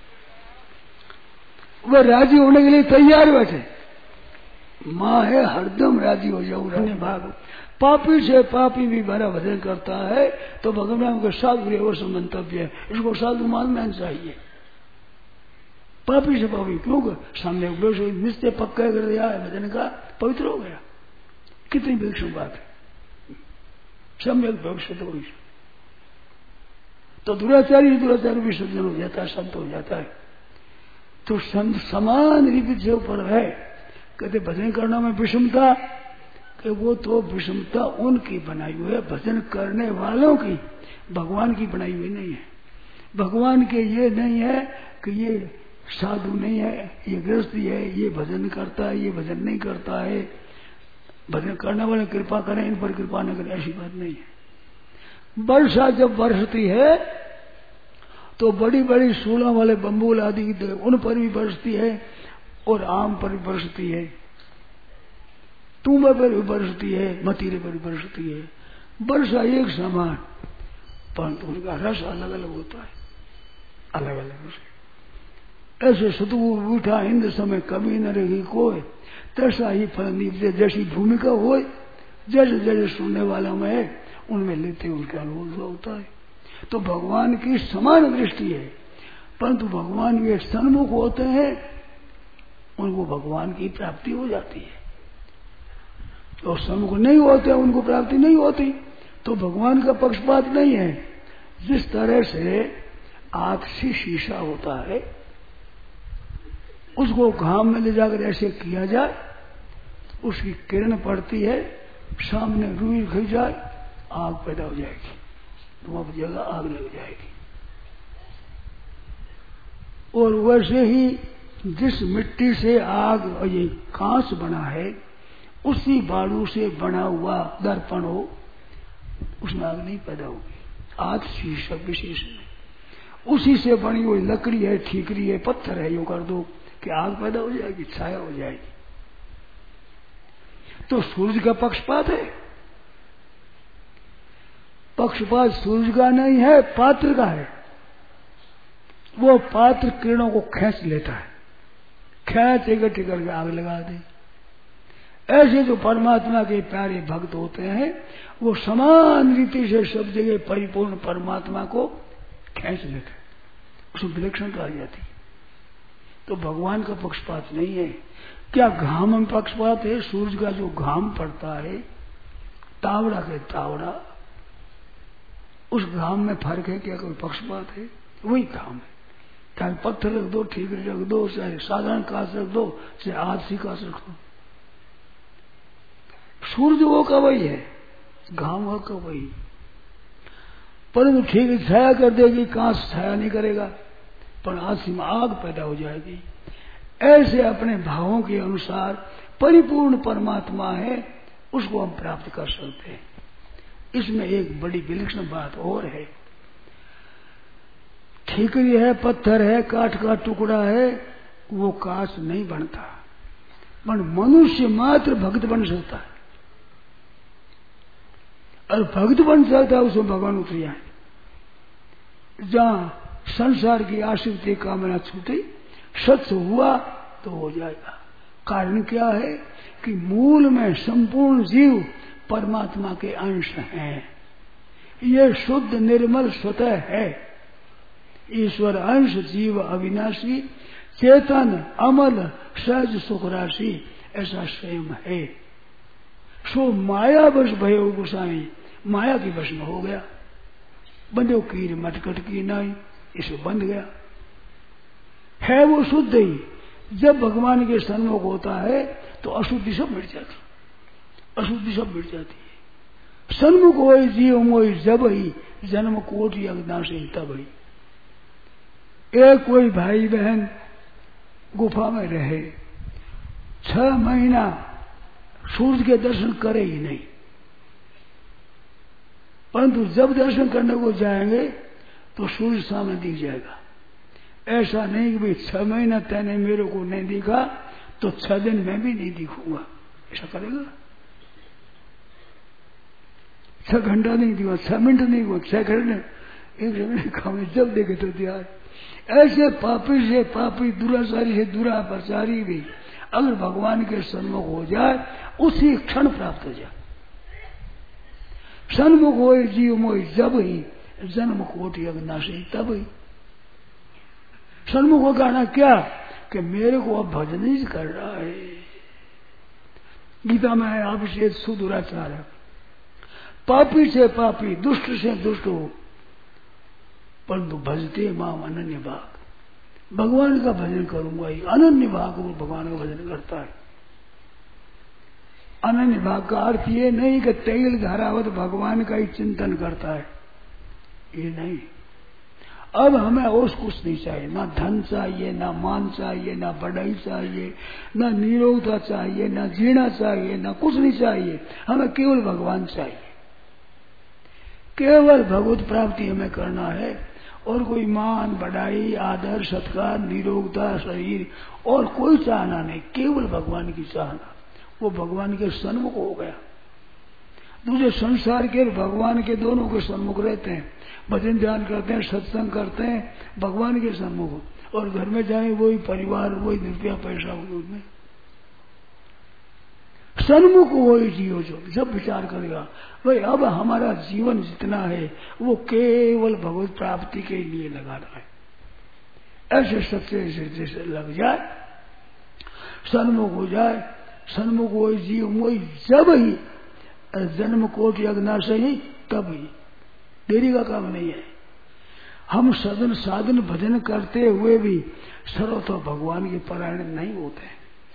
वह राजी होने के लिए तैयार बैठे। माँ है हरदम राजी हो जाओ, रहने भाग। पापी से पापी भी बड़ा भजन करता है तो भगवान का साधु और मंतव्य है, इसको साधु मानना चाहिए। पापी से पापी क्यों सामने निश्चय पक्का कर दिया है भजन का, पवित्र हो गया, कितनी विलक्षण बात है, सम्यक भविष्य तो दुराचारी भी सज्जन हो जाता है, संत हो जाता है। तो संत समान रीति से ऊपर है, कहते भजन करना में विषमता, कि वो तो विषमता उनकी बनाई हुई है, भजन करने वालों की, भगवान की बनाई हुई नहीं है। भगवान के ये नहीं है कि ये साधु नहीं है, ये गृहस्थी है, ये भजन करता है, ये भजन नहीं करता है, भजन करने वाले कृपा करें, इन पर कृपा न करें, ऐसी बात नहीं है। वर्षा जब बरसती है तो बड़ी बड़ी सूलों वाले बम्बूल आदि उन पर भी बरसती है और आम पर भी बरसती है, तुम्बे पर भी बरसती है, मतीरे पर भी बरसती है। वर्षा एक समान, परंतु उनका रस अलग अलग होता है, अलग अलग रस। ऐसे सतगुरु मीठा हिंद समय कभी न रहेगी कोई, तैसा ही फल निपजे जैसी भूमिका हो, जैसे जैसे सुनने वाला में है उनमें लेते उनका अनुभव होता है। तो भगवान की समान दृष्टि है, परंतु भगवान के सन्मुख होते हैं उनको भगवान की प्राप्ति हो जाती है, और सन्मुख नहीं होते उनको प्राप्ति नहीं होती। तो भगवान का पक्षपात नहीं है। जिस तरह से आंख से शीशा होता है, उसको घाम में ले जाकर ऐसे किया जाए, उसकी किरण पड़ती है, सामने रुई खिंच जाए, आग पैदा हो जाएगी, तो अब जगह आग लग जाएगी। और वैसे ही जिस मिट्टी से आग और ये कांच बना है, उसी बालू से बना हुआ दर्पण हो, उसमें आग नहीं पैदा होगी। आग शीशा विशेष है, उसी से बनी हुई लकड़ी है, ठीकरी है, पत्थर है, यूं कर दो कि आग पैदा हो जाएगी, छाया हो जाएगी। तो सूरज का पक्षपात है, पक्षपात सूरज का नहीं है, पात्र का है। वो पात्र किरणों को खींच लेता है, खींच इकट्ठे करके आग लगा दे। ऐसे जो परमात्मा के प्यारे भक्त होते हैं, वो समान रीति से सब जगह परिपूर्ण परमात्मा को खींच लेते हैं, उसमें विलक्षणता आ जाती है। तो भगवान का पक्षपात नहीं है। क्या घाम में पक्षपात है? सूरज का जो घाम पड़ता है, तावड़ा के तावड़ा, उस घाम में फर्क है क्या? कोई पक्षपात है? वही घाम है। चाहे पत्थर रख दो, ठीकरी रख दो, चाहे साधारण कांच रख दो, चाहे आदसी कांच रख दो, सूरज वो का वही है, घाम वो का वही। परंतु ठीक छाया कर देगी, कांच छाया नहीं करेगा, पर आदसी में आग पैदा हो जाएगी। ऐसे अपने भावों के अनुसार परिपूर्ण परमात्मा है, उसको हम प्राप्त कर सकते हैं। इसमें एक बड़ी विलक्षण बात और है। ठीकरी है, पत्थर है, काठ का टुकड़ा है, वो कांच नहीं बनता, पर मनुष्य मात्र भक्त बन सकता है। और भक्त बन जाता है उसमें भगवान उतर जाए। जहां संसार की आसक्ति कामना छूटी, सत्य हुआ तो हो जाएगा। कारण क्या है कि मूल में संपूर्ण जीव परमात्मा के अंश हैं। ये शुद्ध निर्मल स्वतः है। ईश्वर अंश जीव अविनाशी चेतन अमल सहज सुख राशि ऐसा स्वयं है। सो माया वश भयो गुसाई, माया की वश में हो गया। बंदो कीर मटकट की नाई, इसे बंध गया। है वो शुद्ध ही। जब भगवान के सन्मुख होता है तो अशुद्धि सब मिट जाती, अशुद्धि सब मिट जाती है। सन्मुख हो जीव मोई जब ही जन्म कोटि अज्ञासी तब ही। एक कोई भाई बहन गुफा में रहे, 6 महीना सूर्य के दर्शन करे ही नहीं, परंतु जब दर्शन करने को जाएंगे तो सूर्य सामने दिख जाएगा। ऐसा नहीं कि भाई 6 महीना तैने मेरे को नहीं दिखा तो 6 दिन मैं भी नहीं दिखूंगा, ऐसा करेगा? 6 घंटा नहीं दिखा, 6 मिनट नहीं हुआ, 6 घंटे एक जगह काम जब देखे तो दिया। ऐसे पापी से पापी, दुराचारी से दुराचारी भी अगर भगवान के सन्मुख हो जाए उसी क्षण प्राप्त हो जाए। सन्मुख हो जीव मोह जब ही जन्म कोटि अविनाशी तब ही। सन्मुख हो कहना क्या कि मेरे को अब भजन ही कर रहा है। गीता में है अभिषेक सुदुराचार है, पापी से पापी दुष्ट से दुष्ट हो परंतु भजते माम अनन्य भाग। भगवान का भजन करूंगा ही। अनन्य भाग वो भगवान का भजन करता है। अनन्य भाग का अर्थ ये नहीं कि तेल धारावत भगवान का ही चिंतन करता है, ये नहीं। अब हमें और कुछ नहीं चाहिए, ना धन चाहिए, ना मान चाहिए, ना बढ़ाई चाहिए, ना निरोगता चाहिए, ना जीना चाहिए, ना कुछ नहीं चाहिए। हमें केवल भगवान चाहिए। केवल भगवत प्राप्ति हमें करना है और कोई मान बढ़ाई आदर सत्कार निरोगता शरीर और कोई चाहना नहीं, केवल भगवान की चाहना। वो भगवान के सन्मुख हो गया। दूसरे संसार के भगवान के दोनों के सन्मुख रहते हैं, भजन ध्यान करते हैं, सत्संग करते हैं, भगवान के सन्मुख। और घर में जाए वही परिवार, वही रुपया पैसा उसमें सन्मुख वही जियो। जो जब विचार करेगा भाई अब हमारा जीवन जितना है वो केवल भगवत प्राप्ति के लिए लगाना है, ऐसे सच्चे से लग जाए, सन्मुख हो जाए। सन्मुख वही जीव वही जब ही जन्म कोटि अज्ञासी ही तब ही। देरी का काम नहीं है। हम सदन साधन भजन करते हुए भी सर्वतः भगवान के परायण नहीं होते।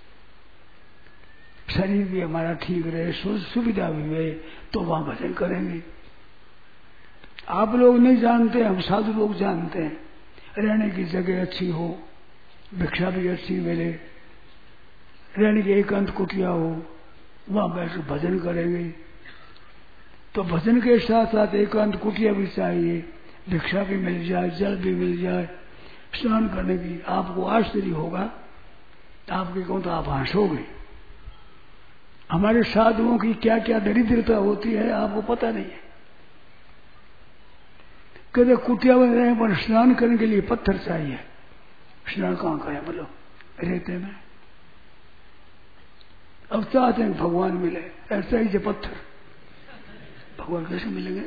शरीर भी हमारा ठीक रहे, सुविधा भी रहे तो वहां भजन करेंगे। आप लोग नहीं जानते, हम साधु लोग जानते हैं। रहने की जगह अच्छी हो, भिक्षा भी अच्छी मिले, रहने की एकांत कुटिया हो, वहां बैठ भजन करेंगे। तो भजन के साथ साथ एकांत कुटिया भी चाहिए, भिक्षा भी मिल जाए, जल भी मिल जाए, स्नान करने की। आपको आश्चर्य होगा, आपके कहूं तो आप हंसोगे। हमारे साधुओं की क्या क्या दरिद्रता होती है आपको पता नहीं है। कहते कुटिया में रहे पर स्नान करने के लिए पत्थर चाहिए। स्नान कहाँ करें बोलो, रेते में। अब चाहते हैं भगवान मिले, ऐसा ही जो पत्थर, भगवान कैसे मिलेंगे?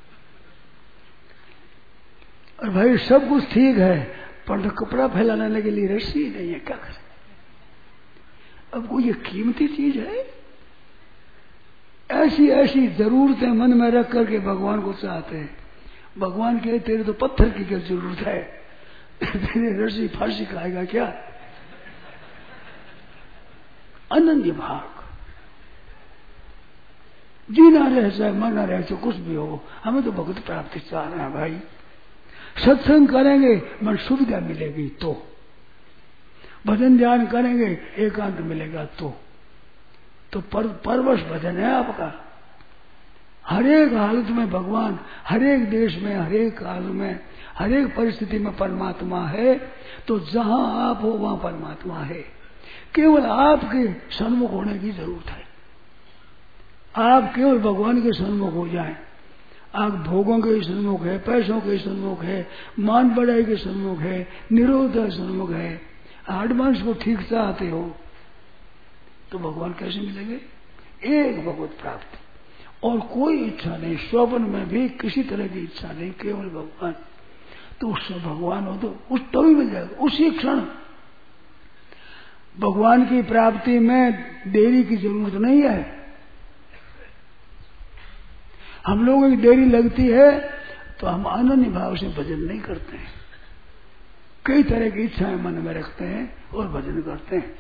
और भाई सब कुछ ठीक है पर तो कपड़ा फैलाने के लिए रस्सी नहीं है, क्या करें? अब कोई ये कीमती चीज है? ऐसी ऐसी जरूरतें मन में रख करके भगवान को चाहते हैं। भगवान के तेरे तो पत्थर की क्या जरूरत है? तेरे रस्सी फांसी खाएगा क्या? अनन्य भाग जीना रहे चाहे मरना रहे चाहे कुछ भी हो, हमें तो भगवत प्राप्ति चाह रहे हैं भाई। सत्संग करेंगे मन सुविधा मिलेगी तो, भजन ध्यान करेंगे एकांत मिलेगा तो परवश भजन है आपका। हर एक हालत में भगवान, हर एक देश में, हर एक काल में, हर एक परिस्थिति में परमात्मा है। तो जहां आप हो वहां परमात्मा है। केवल आपके सन्मुख होने की जरूरत है। आप केवल भगवान के सन्मुख हो जाएं। आप भोगों के सन्मुख है, पैसों के सन्मुख है, मान बढ़ाई के सन्मुख है, निरोध सन्मुख है, हार्ड मांस को ठीक चाहते हो तो भगवान कैसे मिलेंगे? एक भगवत प्राप्ति और कोई इच्छा नहीं, स्वप्न में भी किसी तरह की इच्छा नहीं, केवल भगवान। तो उससे भगवान हो तो उस तभी मिल जाएगा उसी क्षण। भगवान की प्राप्ति में देरी की जरूरत नहीं है। हम लोगों की देरी लगती है तो हम अनन्य भाव से भजन नहीं करते हैं, कई तरह की इच्छाएं मन में रखते हैं और भजन करते हैं।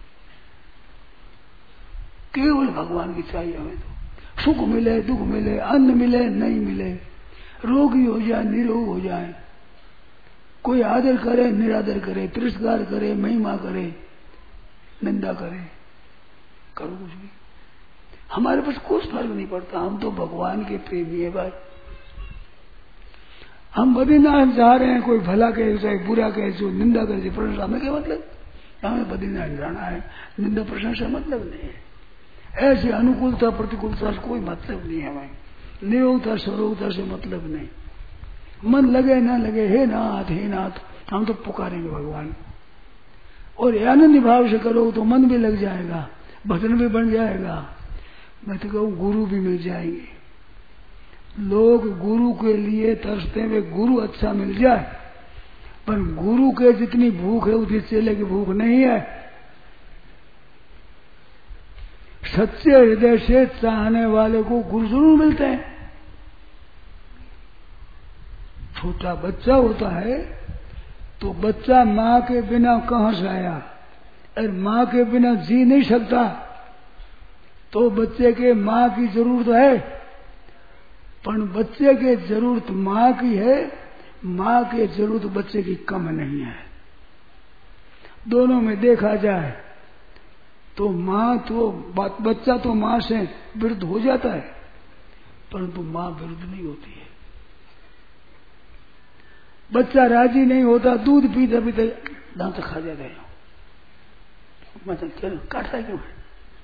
केवल भगवान की चाहिए हमें। तो सुख मिले, दुख मिले, अन्न मिले, नहीं मिले, रोगी हो जाए, निरोग हो जाए, कोई आदर करे, निरादर करे, तिरस्कार करे, महिमा करे, निंदा करे, करो कुछ भी, हमारे पास कुछ फर्क नहीं पड़ता। हम तो भगवान के प्रेमी है भाई। हम बद्रीनाथ जा रहे हैं, कोई भला कहे चाहे बुरा कहे, जो निंदा करे, प्रशंसा में क्या मतलब? हमें बद्रीनाथ जाना है, निंदा प्रशंसा मतलब नहीं है। ऐसे अनुकूलता प्रतिकूलता से कोई मतलब नहीं है हमें, निरोगता स्वरोगता से मतलब नहीं। मन लगे ना लगे, हे नाथ हे नाथ, हम तो पुकारेंगे भगवान। और आनंद भाव से करो तो मन भी लग जाएगा, भजन भी बन जाएगा। मैं तो कहूँ गुरु भी मिल जाएंगे। लोग गुरु के लिए तरसते हुए, गुरु अच्छा मिल जाए, पर गुरु के जितनी भूख है उतनी चेले की भूख नहीं है। सच्चे हृदय से चाहने वाले को गुरु जरूर मिलते हैं। छोटा बच्चा होता है तो बच्चा माँ के बिना कहां से आया, और माँ के बिना जी नहीं सकता, तो बच्चे के माँ की जरूरत है। पर बच्चे के जरूरत माँ की है, माँ के जरूरत बच्चे की कम नहीं है। दोनों में देखा जाए तो माँ तो बच्चा तो माँ से विरुद्ध हो जाता है, परंतु माँ विरुद्ध नहीं होती है। बच्चा राजी नहीं होता, दूध पीते पीते दांत खा जाता है, मतलब क्यों काटता क्यों है?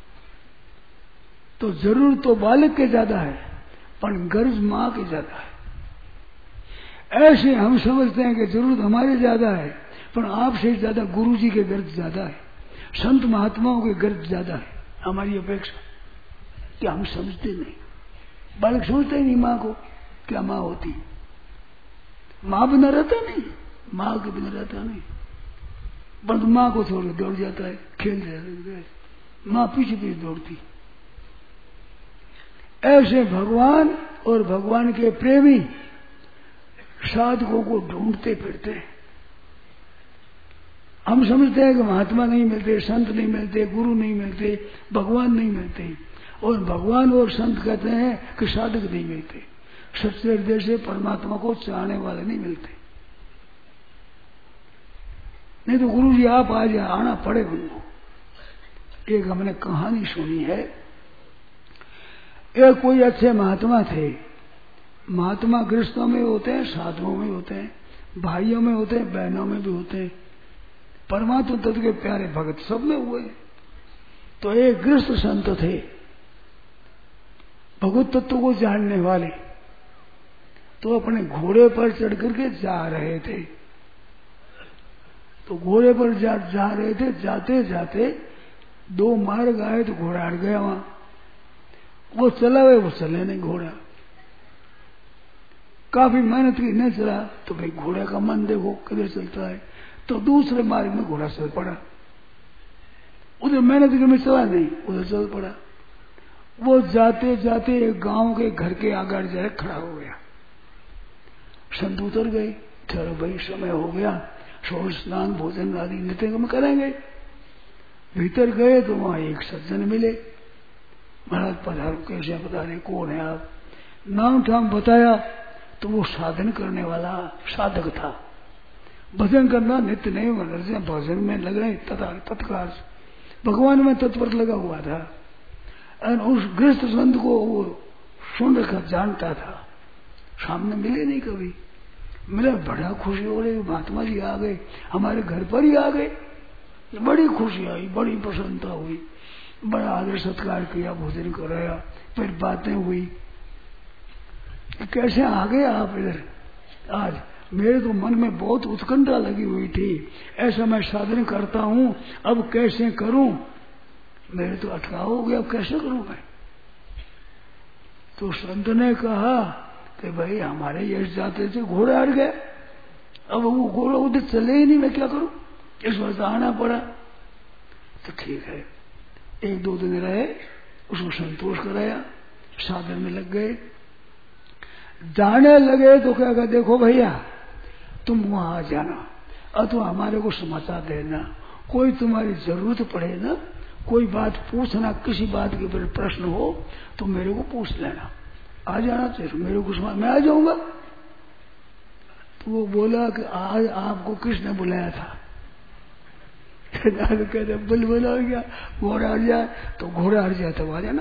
तो जरूर तो बालक के ज्यादा है, पर गर्ज माँ के ज्यादा है। ऐसे हम समझते हैं कि जरूरत हमारे ज्यादा है, पर आपसे ज्यादा गुरु जी के गर्ज ज्यादा है, संत महात्माओं के गर्ज ज्यादा है हमारी अपेक्षा। क्या हम समझते नहीं? बालक सोचते ही नहीं माँ को क्या माँ होती। माँ बिना रहता नहीं, माँ के बिना रहता नहीं, पर माँ को छोड़ दौड़ जाता है, खेल जाता है, माँ पीछे पीछे दौड़ती। ऐसे भगवान और भगवान के प्रेमी साधकों को ढूंढते फिरते हैं। हम समझते हैं कि महात्मा नहीं मिलते, संत नहीं मिलते, गुरु नहीं मिलते, भगवान नहीं मिलते, और भगवान और संत कहते हैं कि साधक नहीं मिलते। सच्चे हृदय से परमात्मा को चाहने वाले नहीं मिलते। नहीं तो गुरु जी आप आज आना पड़ेगा उनको। एक हमने कहानी सुनी है, एक कोई अच्छे महात्मा थे। महात्मा गृहस्थों में होते हैं, साधुओं में होते हैं, भाइयों में होते हैं, बहनों में भी होते हैं, परमात्मा तत्व के प्यारे भगत सब में हुए। तो एक गृहस्थ संत थे, भगवत तत्व को जानने वाले, तो अपने घोड़े पर चढ़ करके जा रहे थे। तो घोड़े पर जा रहे थे, जाते जाते दो मार्ग आए तो घोड़ा अड़ गया वहां। वो चला हुआ, वो चले नहीं घोड़ा। काफी मेहनत की, नहीं चला तो भाई घोड़े का मन देखो किधर चलता है, तो दूसरे मार्ग में घोड़ा चल पड़ा। उधर मेहनत की में चला नहीं, उधर चल पड़ा। वो जाते जाते एक गांव के घर के आगे जाए खड़ा हो गया। संत उतर गए, चलो भाई समय हो गया, शोर स्नान भोजन आदि नित्य हम करेंगे। भीतर गए तो वहां एक सज्जन मिले। महाराज पधारो, कैसे बता रहे, कौन है आप? नाम ठाम बताया तो वो साधन करने वाला साधक था। भजन करना नित्य नहीं, भजन में लग रहे तत्काल भगवान में तत्पर लगा हुआ था। और उस गृहस्थ संत को वो सुन रखा, जानता था, सामने मिले नहीं कभी। मिला, बड़ा खुशी हो रही, महात्मा जी आ गए, हमारे घर पर ही आ गए। बड़ी खुशी आई, बड़ी प्रसन्नता हुई। बड़ा आदर सत्कार किया, भोजन कराया, फिर बातें हुई। कैसे आ गए आप इधर आज? मेरे तो मन में बहुत उत्कंठा लगी हुई थी, ऐसा मैं साधन करता हूँ, अब कैसे करूं? मेरे तो अटकाव हो गया, अब कैसे करूं मैं? तो संत ने कहा कि भाई हमारे यश जाते थे घोड़े हट गए, अब वो घोड़ा उधर चले ही नहीं, मैं क्या करूं? इस बार आना पड़ा। तो ठीक है, 1-2 दिन रहे, उसको संतोष कराया, साधन में लग गए। जाने लगे तो क्या कहा, देखो भैया तुम वहां आ जाना और तुम हमारे को समाचार देना, कोई तुम्हारी जरूरत पड़े ना, कोई बात पूछना, किसी बात के ऊपर प्रश्न हो तो मेरे को पूछ लेना, आ जाना चाहिए मेरे को, मैं आ जाऊंगा। तो वो बोला कि आज आपको किसने बुलाया था? कहते बुलबुल हो गया, घोड़ा हट जाए तो घोड़ा हट जाए तो आ जाना।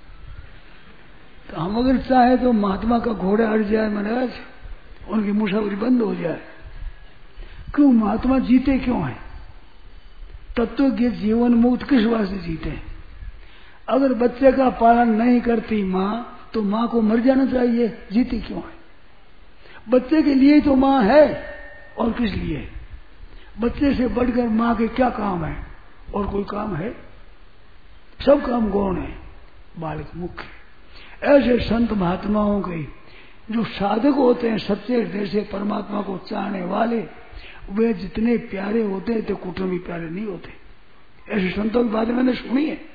तो हम अगर चाहे तो महात्मा का घोड़ा हट जाए महाराज, उनकी मुसाफरी बंद हो जाए। क्यों? महात्मा जीते क्यों है? तत्व के जीवन मुक्त किस वास्ते जीते हैं? अगर बच्चे का पालन नहीं करती माँ तो माँ को मर जाना चाहिए, जीती क्यों है? बच्चे के लिए तो माँ है, और किस लिए? बच्चे से बढ़कर माँ के क्या काम है? और कोई काम है? सब काम गौण है, बालक मुख्य। ऐसे संत महात्माओं के जो साधक होते हैं, सच्चे हृदय से परमात्मा को चाहने वाले, वे जितने प्यारे होते हैं तो कुटुंब भी प्यारे नहीं होते। ऐसे संतों की बातें मैंने सुनी है,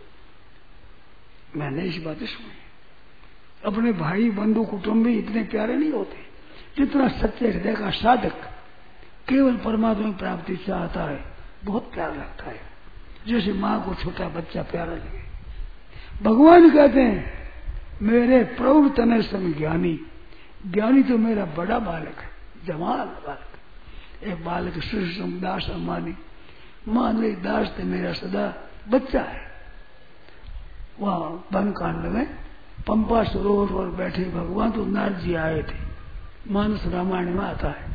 मैंने इस बातें सुनी है। अपने भाई बंधु कुटुंब भी इतने प्यारे नहीं होते जितना सच्चे हृदय का साधक केवल परमात्मा की प्राप्ति चाहता है, बहुत प्यार लगता है, जैसे माँ को छोटा बच्चा प्यारा लगे। भगवान कहते हैं मेरे प्रौढ़ तने सम ज्ञानी, ज्ञानी तो मेरा बड़ा बालक है, जवान बालक। एक बालक श्री दास अम्मानी, मान ले दास थे मेरा सदा बच्चा है। वहां बनकांड में पंपा सरोवर पर बैठे भगवान तो नारद जी आए थे, मानस रामायण में आता है।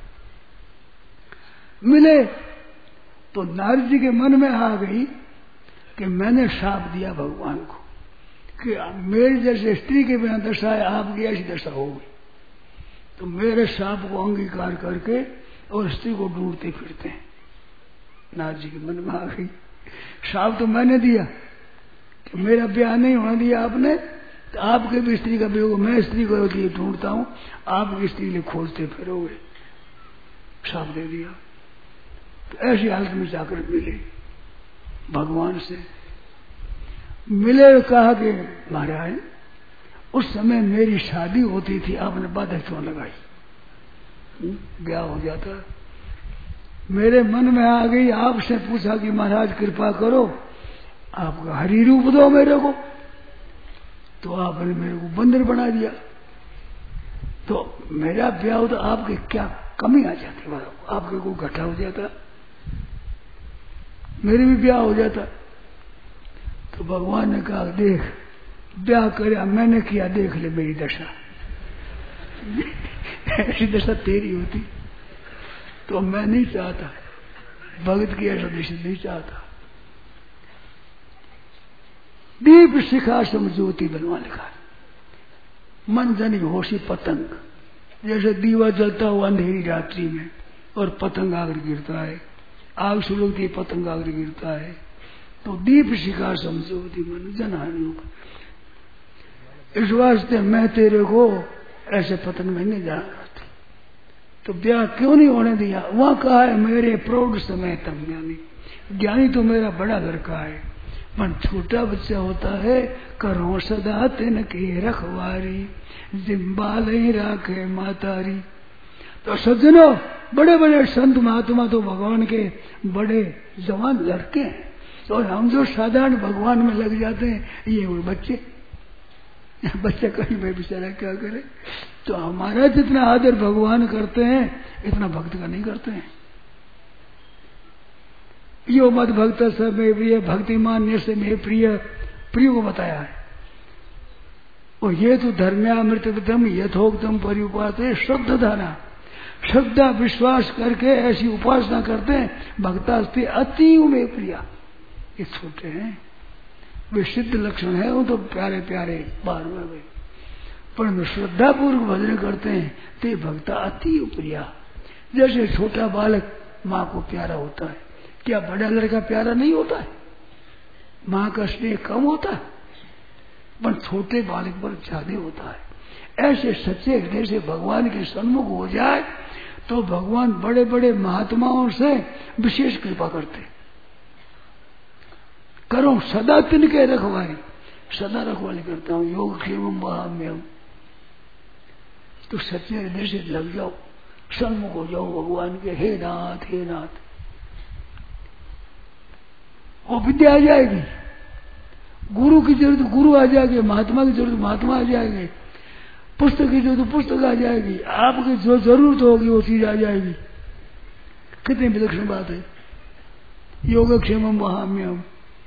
मिले तो नारद जी के मन में आ गई कि मैंने श्राप दिया भगवान को कि मेरी जैसे स्त्री के बिना दशा है, आपकी ऐसी दशा होगी। तो मेरे श्राप को अंगीकार करके और स्त्री को ढूंढते फिरते हैं। नारद जी के मन में आ गई, श्राप तो मैंने दिया कि मेरा ब्याह नहीं होने दिया आपने, तो आपके भी स्त्री का ब्याह, मैं स्त्री को ढूंढता हूं, आपकी स्त्री लिए खोजते फिरोगे, श्राप दे दिया। तो ऐसी हालत में जाकर मिले भगवान से। मिले और कहा कि महाराज उस समय मेरी शादी होती थी, आपने बाधा क्यों लगाई? ब्याह हो जाता। मेरे मन में आ गई, आपसे पूछा कि महाराज कृपा करो, आपका हरि रूप दो मेरे को, तो आपने मेरे को बंदर बना दिया। तो मेरा ब्याह हो तो आपके क्या कमी आ जाती, आपके को घटा हो जाता, मेरे भी ब्याह हो जाता। तो भगवान ने कहा देख, ब्याह कर मैंने किया, देख ले मेरी दशा। ऐसी दशा तेरी होती तो मैं नहीं चाहता, भगत की ऐसा दशा नहीं चाहता। दीप शिखा सम ज्योति बनवा लिखा, मन जनी होशी पतंग, जैसे दीवा जलता हुआ अंधेरी रात्रि में और पतंग आकर गिरता है, आग सुलगती पतंग आकर गिरता है, तो दीप शिखा सम ज्योति मन जन हानि। इस वास्ते मैं तेरे को ऐसे पतंग में नहीं जाना चाहती। तो ब्याह क्यों नहीं होने दिया? वहां कहा है मेरे प्रौढ़ समय तक ज्ञानी, ज्ञानी तो मेरा बड़ा घर का है, पर छोटा बच्चा होता है, करो सदा तिन की रखवारी, जिम्बाल ही राखे मातारी। तो सज्जनों, बड़े बड़े संत महात्मा तो भगवान के बड़े जवान लड़के हैं, और हम जो साधारण भगवान में लग जाते हैं, ये वो बच्चे बच्चा कहीं भाई बेचारा क्या करे। तो हमारा जितना आदर भगवान करते हैं इतना भक्त का नहीं करते हैं। यो मत भक्त सब में प्रिय, भक्तिमान से में प्रिय, प्रिय को बताया है। और ये तो धर्म्यामृतम यथोक्तम परिउपास, श्रद्धा धारा, श्रद्धा विश्वास करके ऐसी उपासना करते हैं। भक्तास्ते अति में प्रिया, ये छोटे हैं, वे सिद्ध लक्षण है, वो तो प्यारे प्यारे बार में वे, परंतु श्रद्धा पूर्वक भजन करते हैं ते भक्ता अति प्रिया। जैसे छोटा बालक माँ को प्यारा होता है, क्या बड़ा लड़का प्यारा नहीं होता है? माँ का स्नेह कम होता है, पर छोटे बालक पर ज्यादा होता है। ऐसे सच्चे हृदय से भगवान के सन्मुख हो जाए तो भगवान बड़े बड़े महात्माओं से विशेष कृपा करते। करो सदा तिनके रखवारी, सदा रखवाली करता हूँ, योग क्षेमम वहाम्यम। तो सच्चे हृदय से लग जाओ, सन्मुख हो जाओ भगवान के, हे नाथ हे नाथ। वो विद्या आ जाएगी, गुरु की जरूरत गुरु आ जाएगी, महात्मा की जरूरत महात्मा आ जाएगी, पुस्तक की जरूरत पुस्तक आ जाएगी, आपकी जो जरूरत होगी वो चीज आ जाएगी। कितनी विलक्षण बात है, योगक्षेमम वहाम्यम।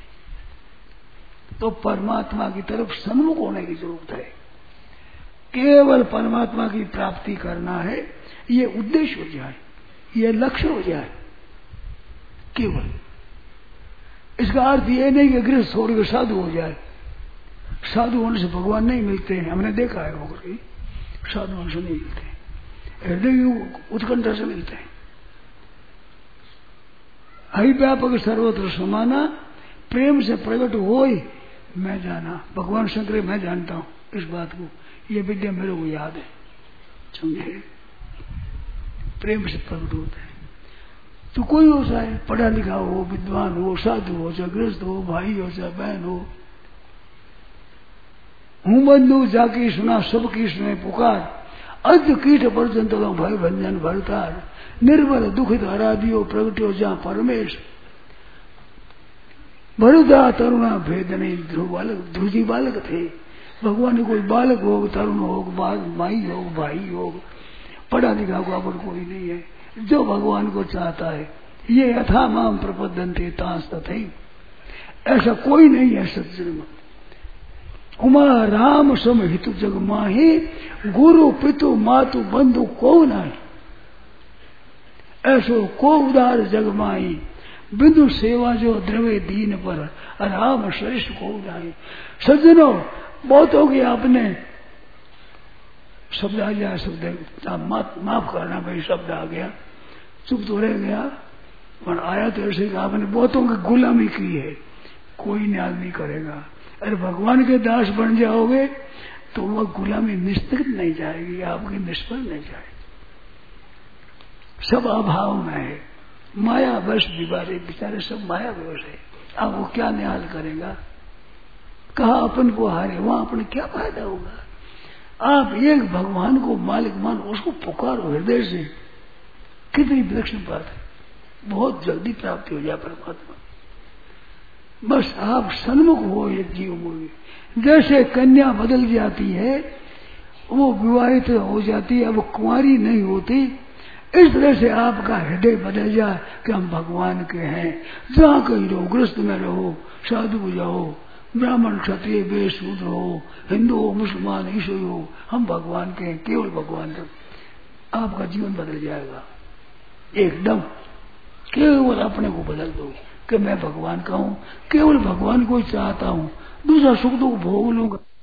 तो परमात्मा की तरफ सन्मुख होने की जरूरत है, केवल परमात्मा की प्राप्ति करना है, ये उद्देश्य हो जाए, ये लक्ष्य हो जाए केवल। इसका अर्थ ये नहीं कि गृहस्थ छोड़ के साधु हो जाए। साधु होने से भगवान नहीं मिलते हैं, हमने देखा है होकर के, साधु होने से नहीं मिलते, हृदय उत्कंठा से मिलते हैं। हरि व्यापक सर्वत्र समाना, प्रेम से प्रकट हो ही मैं जाना। भगवान शंकर मैं जानता हूं इस बात को, ये विद्या मेरे को याद है, समझे? प्रेम से प्रकट होते हैं। तो कोई हो चाहे पढ़ा लिखा हो, विद्वान हो, साधु हो, चाहे गृहस्थ हो, भाई हो, चाहे बहन हो, हूं बंधु जाकी सुना सबकी सुने पुकार, अध कीट पर्यंत भय भंजन भरतार, निर्बल दुखित हरा दियो प्रगट्यो जहां परमेश, भरुदा तरुणा भेद नहीं। ध्रुव बालक, ध्रुजी बालक थे, भगवान कोई बालक हो, तरुण हो, माई हो, भाई हो, पढ़ा लिखा को अपन कोई नहीं है। जो भगवान को चाहता है, ये यथा माम प्रपद्यन्ते तांस तथै, ऐसा कोई नहीं है सज्जन में। उमा राम सम हितु जग माही, गुरु पितु मातु बंधु को नहीं, ऐसो को उदार जग माही, बिंदु सेवा जो द्रवे दीन पर, राम श्रेष्ठ को नहीं। सज्जनों, बहुत हो गया, आपने शब्द आ गया, शब्द माफ करना भाई, शब्द आ गया, चुप तो रह गया, पर आया तो ऐसे कि आपने बहुतों की गुलामी की है, कोई न्याय नहीं करेगा। अरे भगवान के दास बन जाओगे तो वह गुलामी निश्चित नहीं जाएगी, आपकी निष्फल नहीं जाएगी। सब अभाव में है, माया वश विवारे, बेचारे सब माया वश है। अब वो क्या न्याय करेगा? कहा अपन को हारे, वहां अपने क्या फायदा होगा? आप एक भगवान को मालिक मान, उसको पुकारो हृदय से, कितनी विलक्षण बात है, बहुत जल्दी प्राप्ति हो जाए परमात्मा। बस आप सन्मुख हो एक जीव में, जैसे कन्या बदल जाती है, वो विवाहित हो जाती है, अब कुंवारी नहीं होती, इस तरह से आपका हृदय बदल जाए कि हम भगवान के हैं। जहाँ कहीं रहो, गृहस्थ में रहो, साधु हो जाओ, ब्राह्मण क्षत्रिय वेश शूद्र हो, हिंदू हो, मुसलमान, ईसाई हो, हम भगवान के हैं, केवल भगवान का। आपका जीवन बदल जाएगा एकदम, केवल अपने को बदल दो कि मैं भगवान का हूँ, केवल भगवान को चाहता हूँ, दूसरा सुख दुख भोग लूंगा।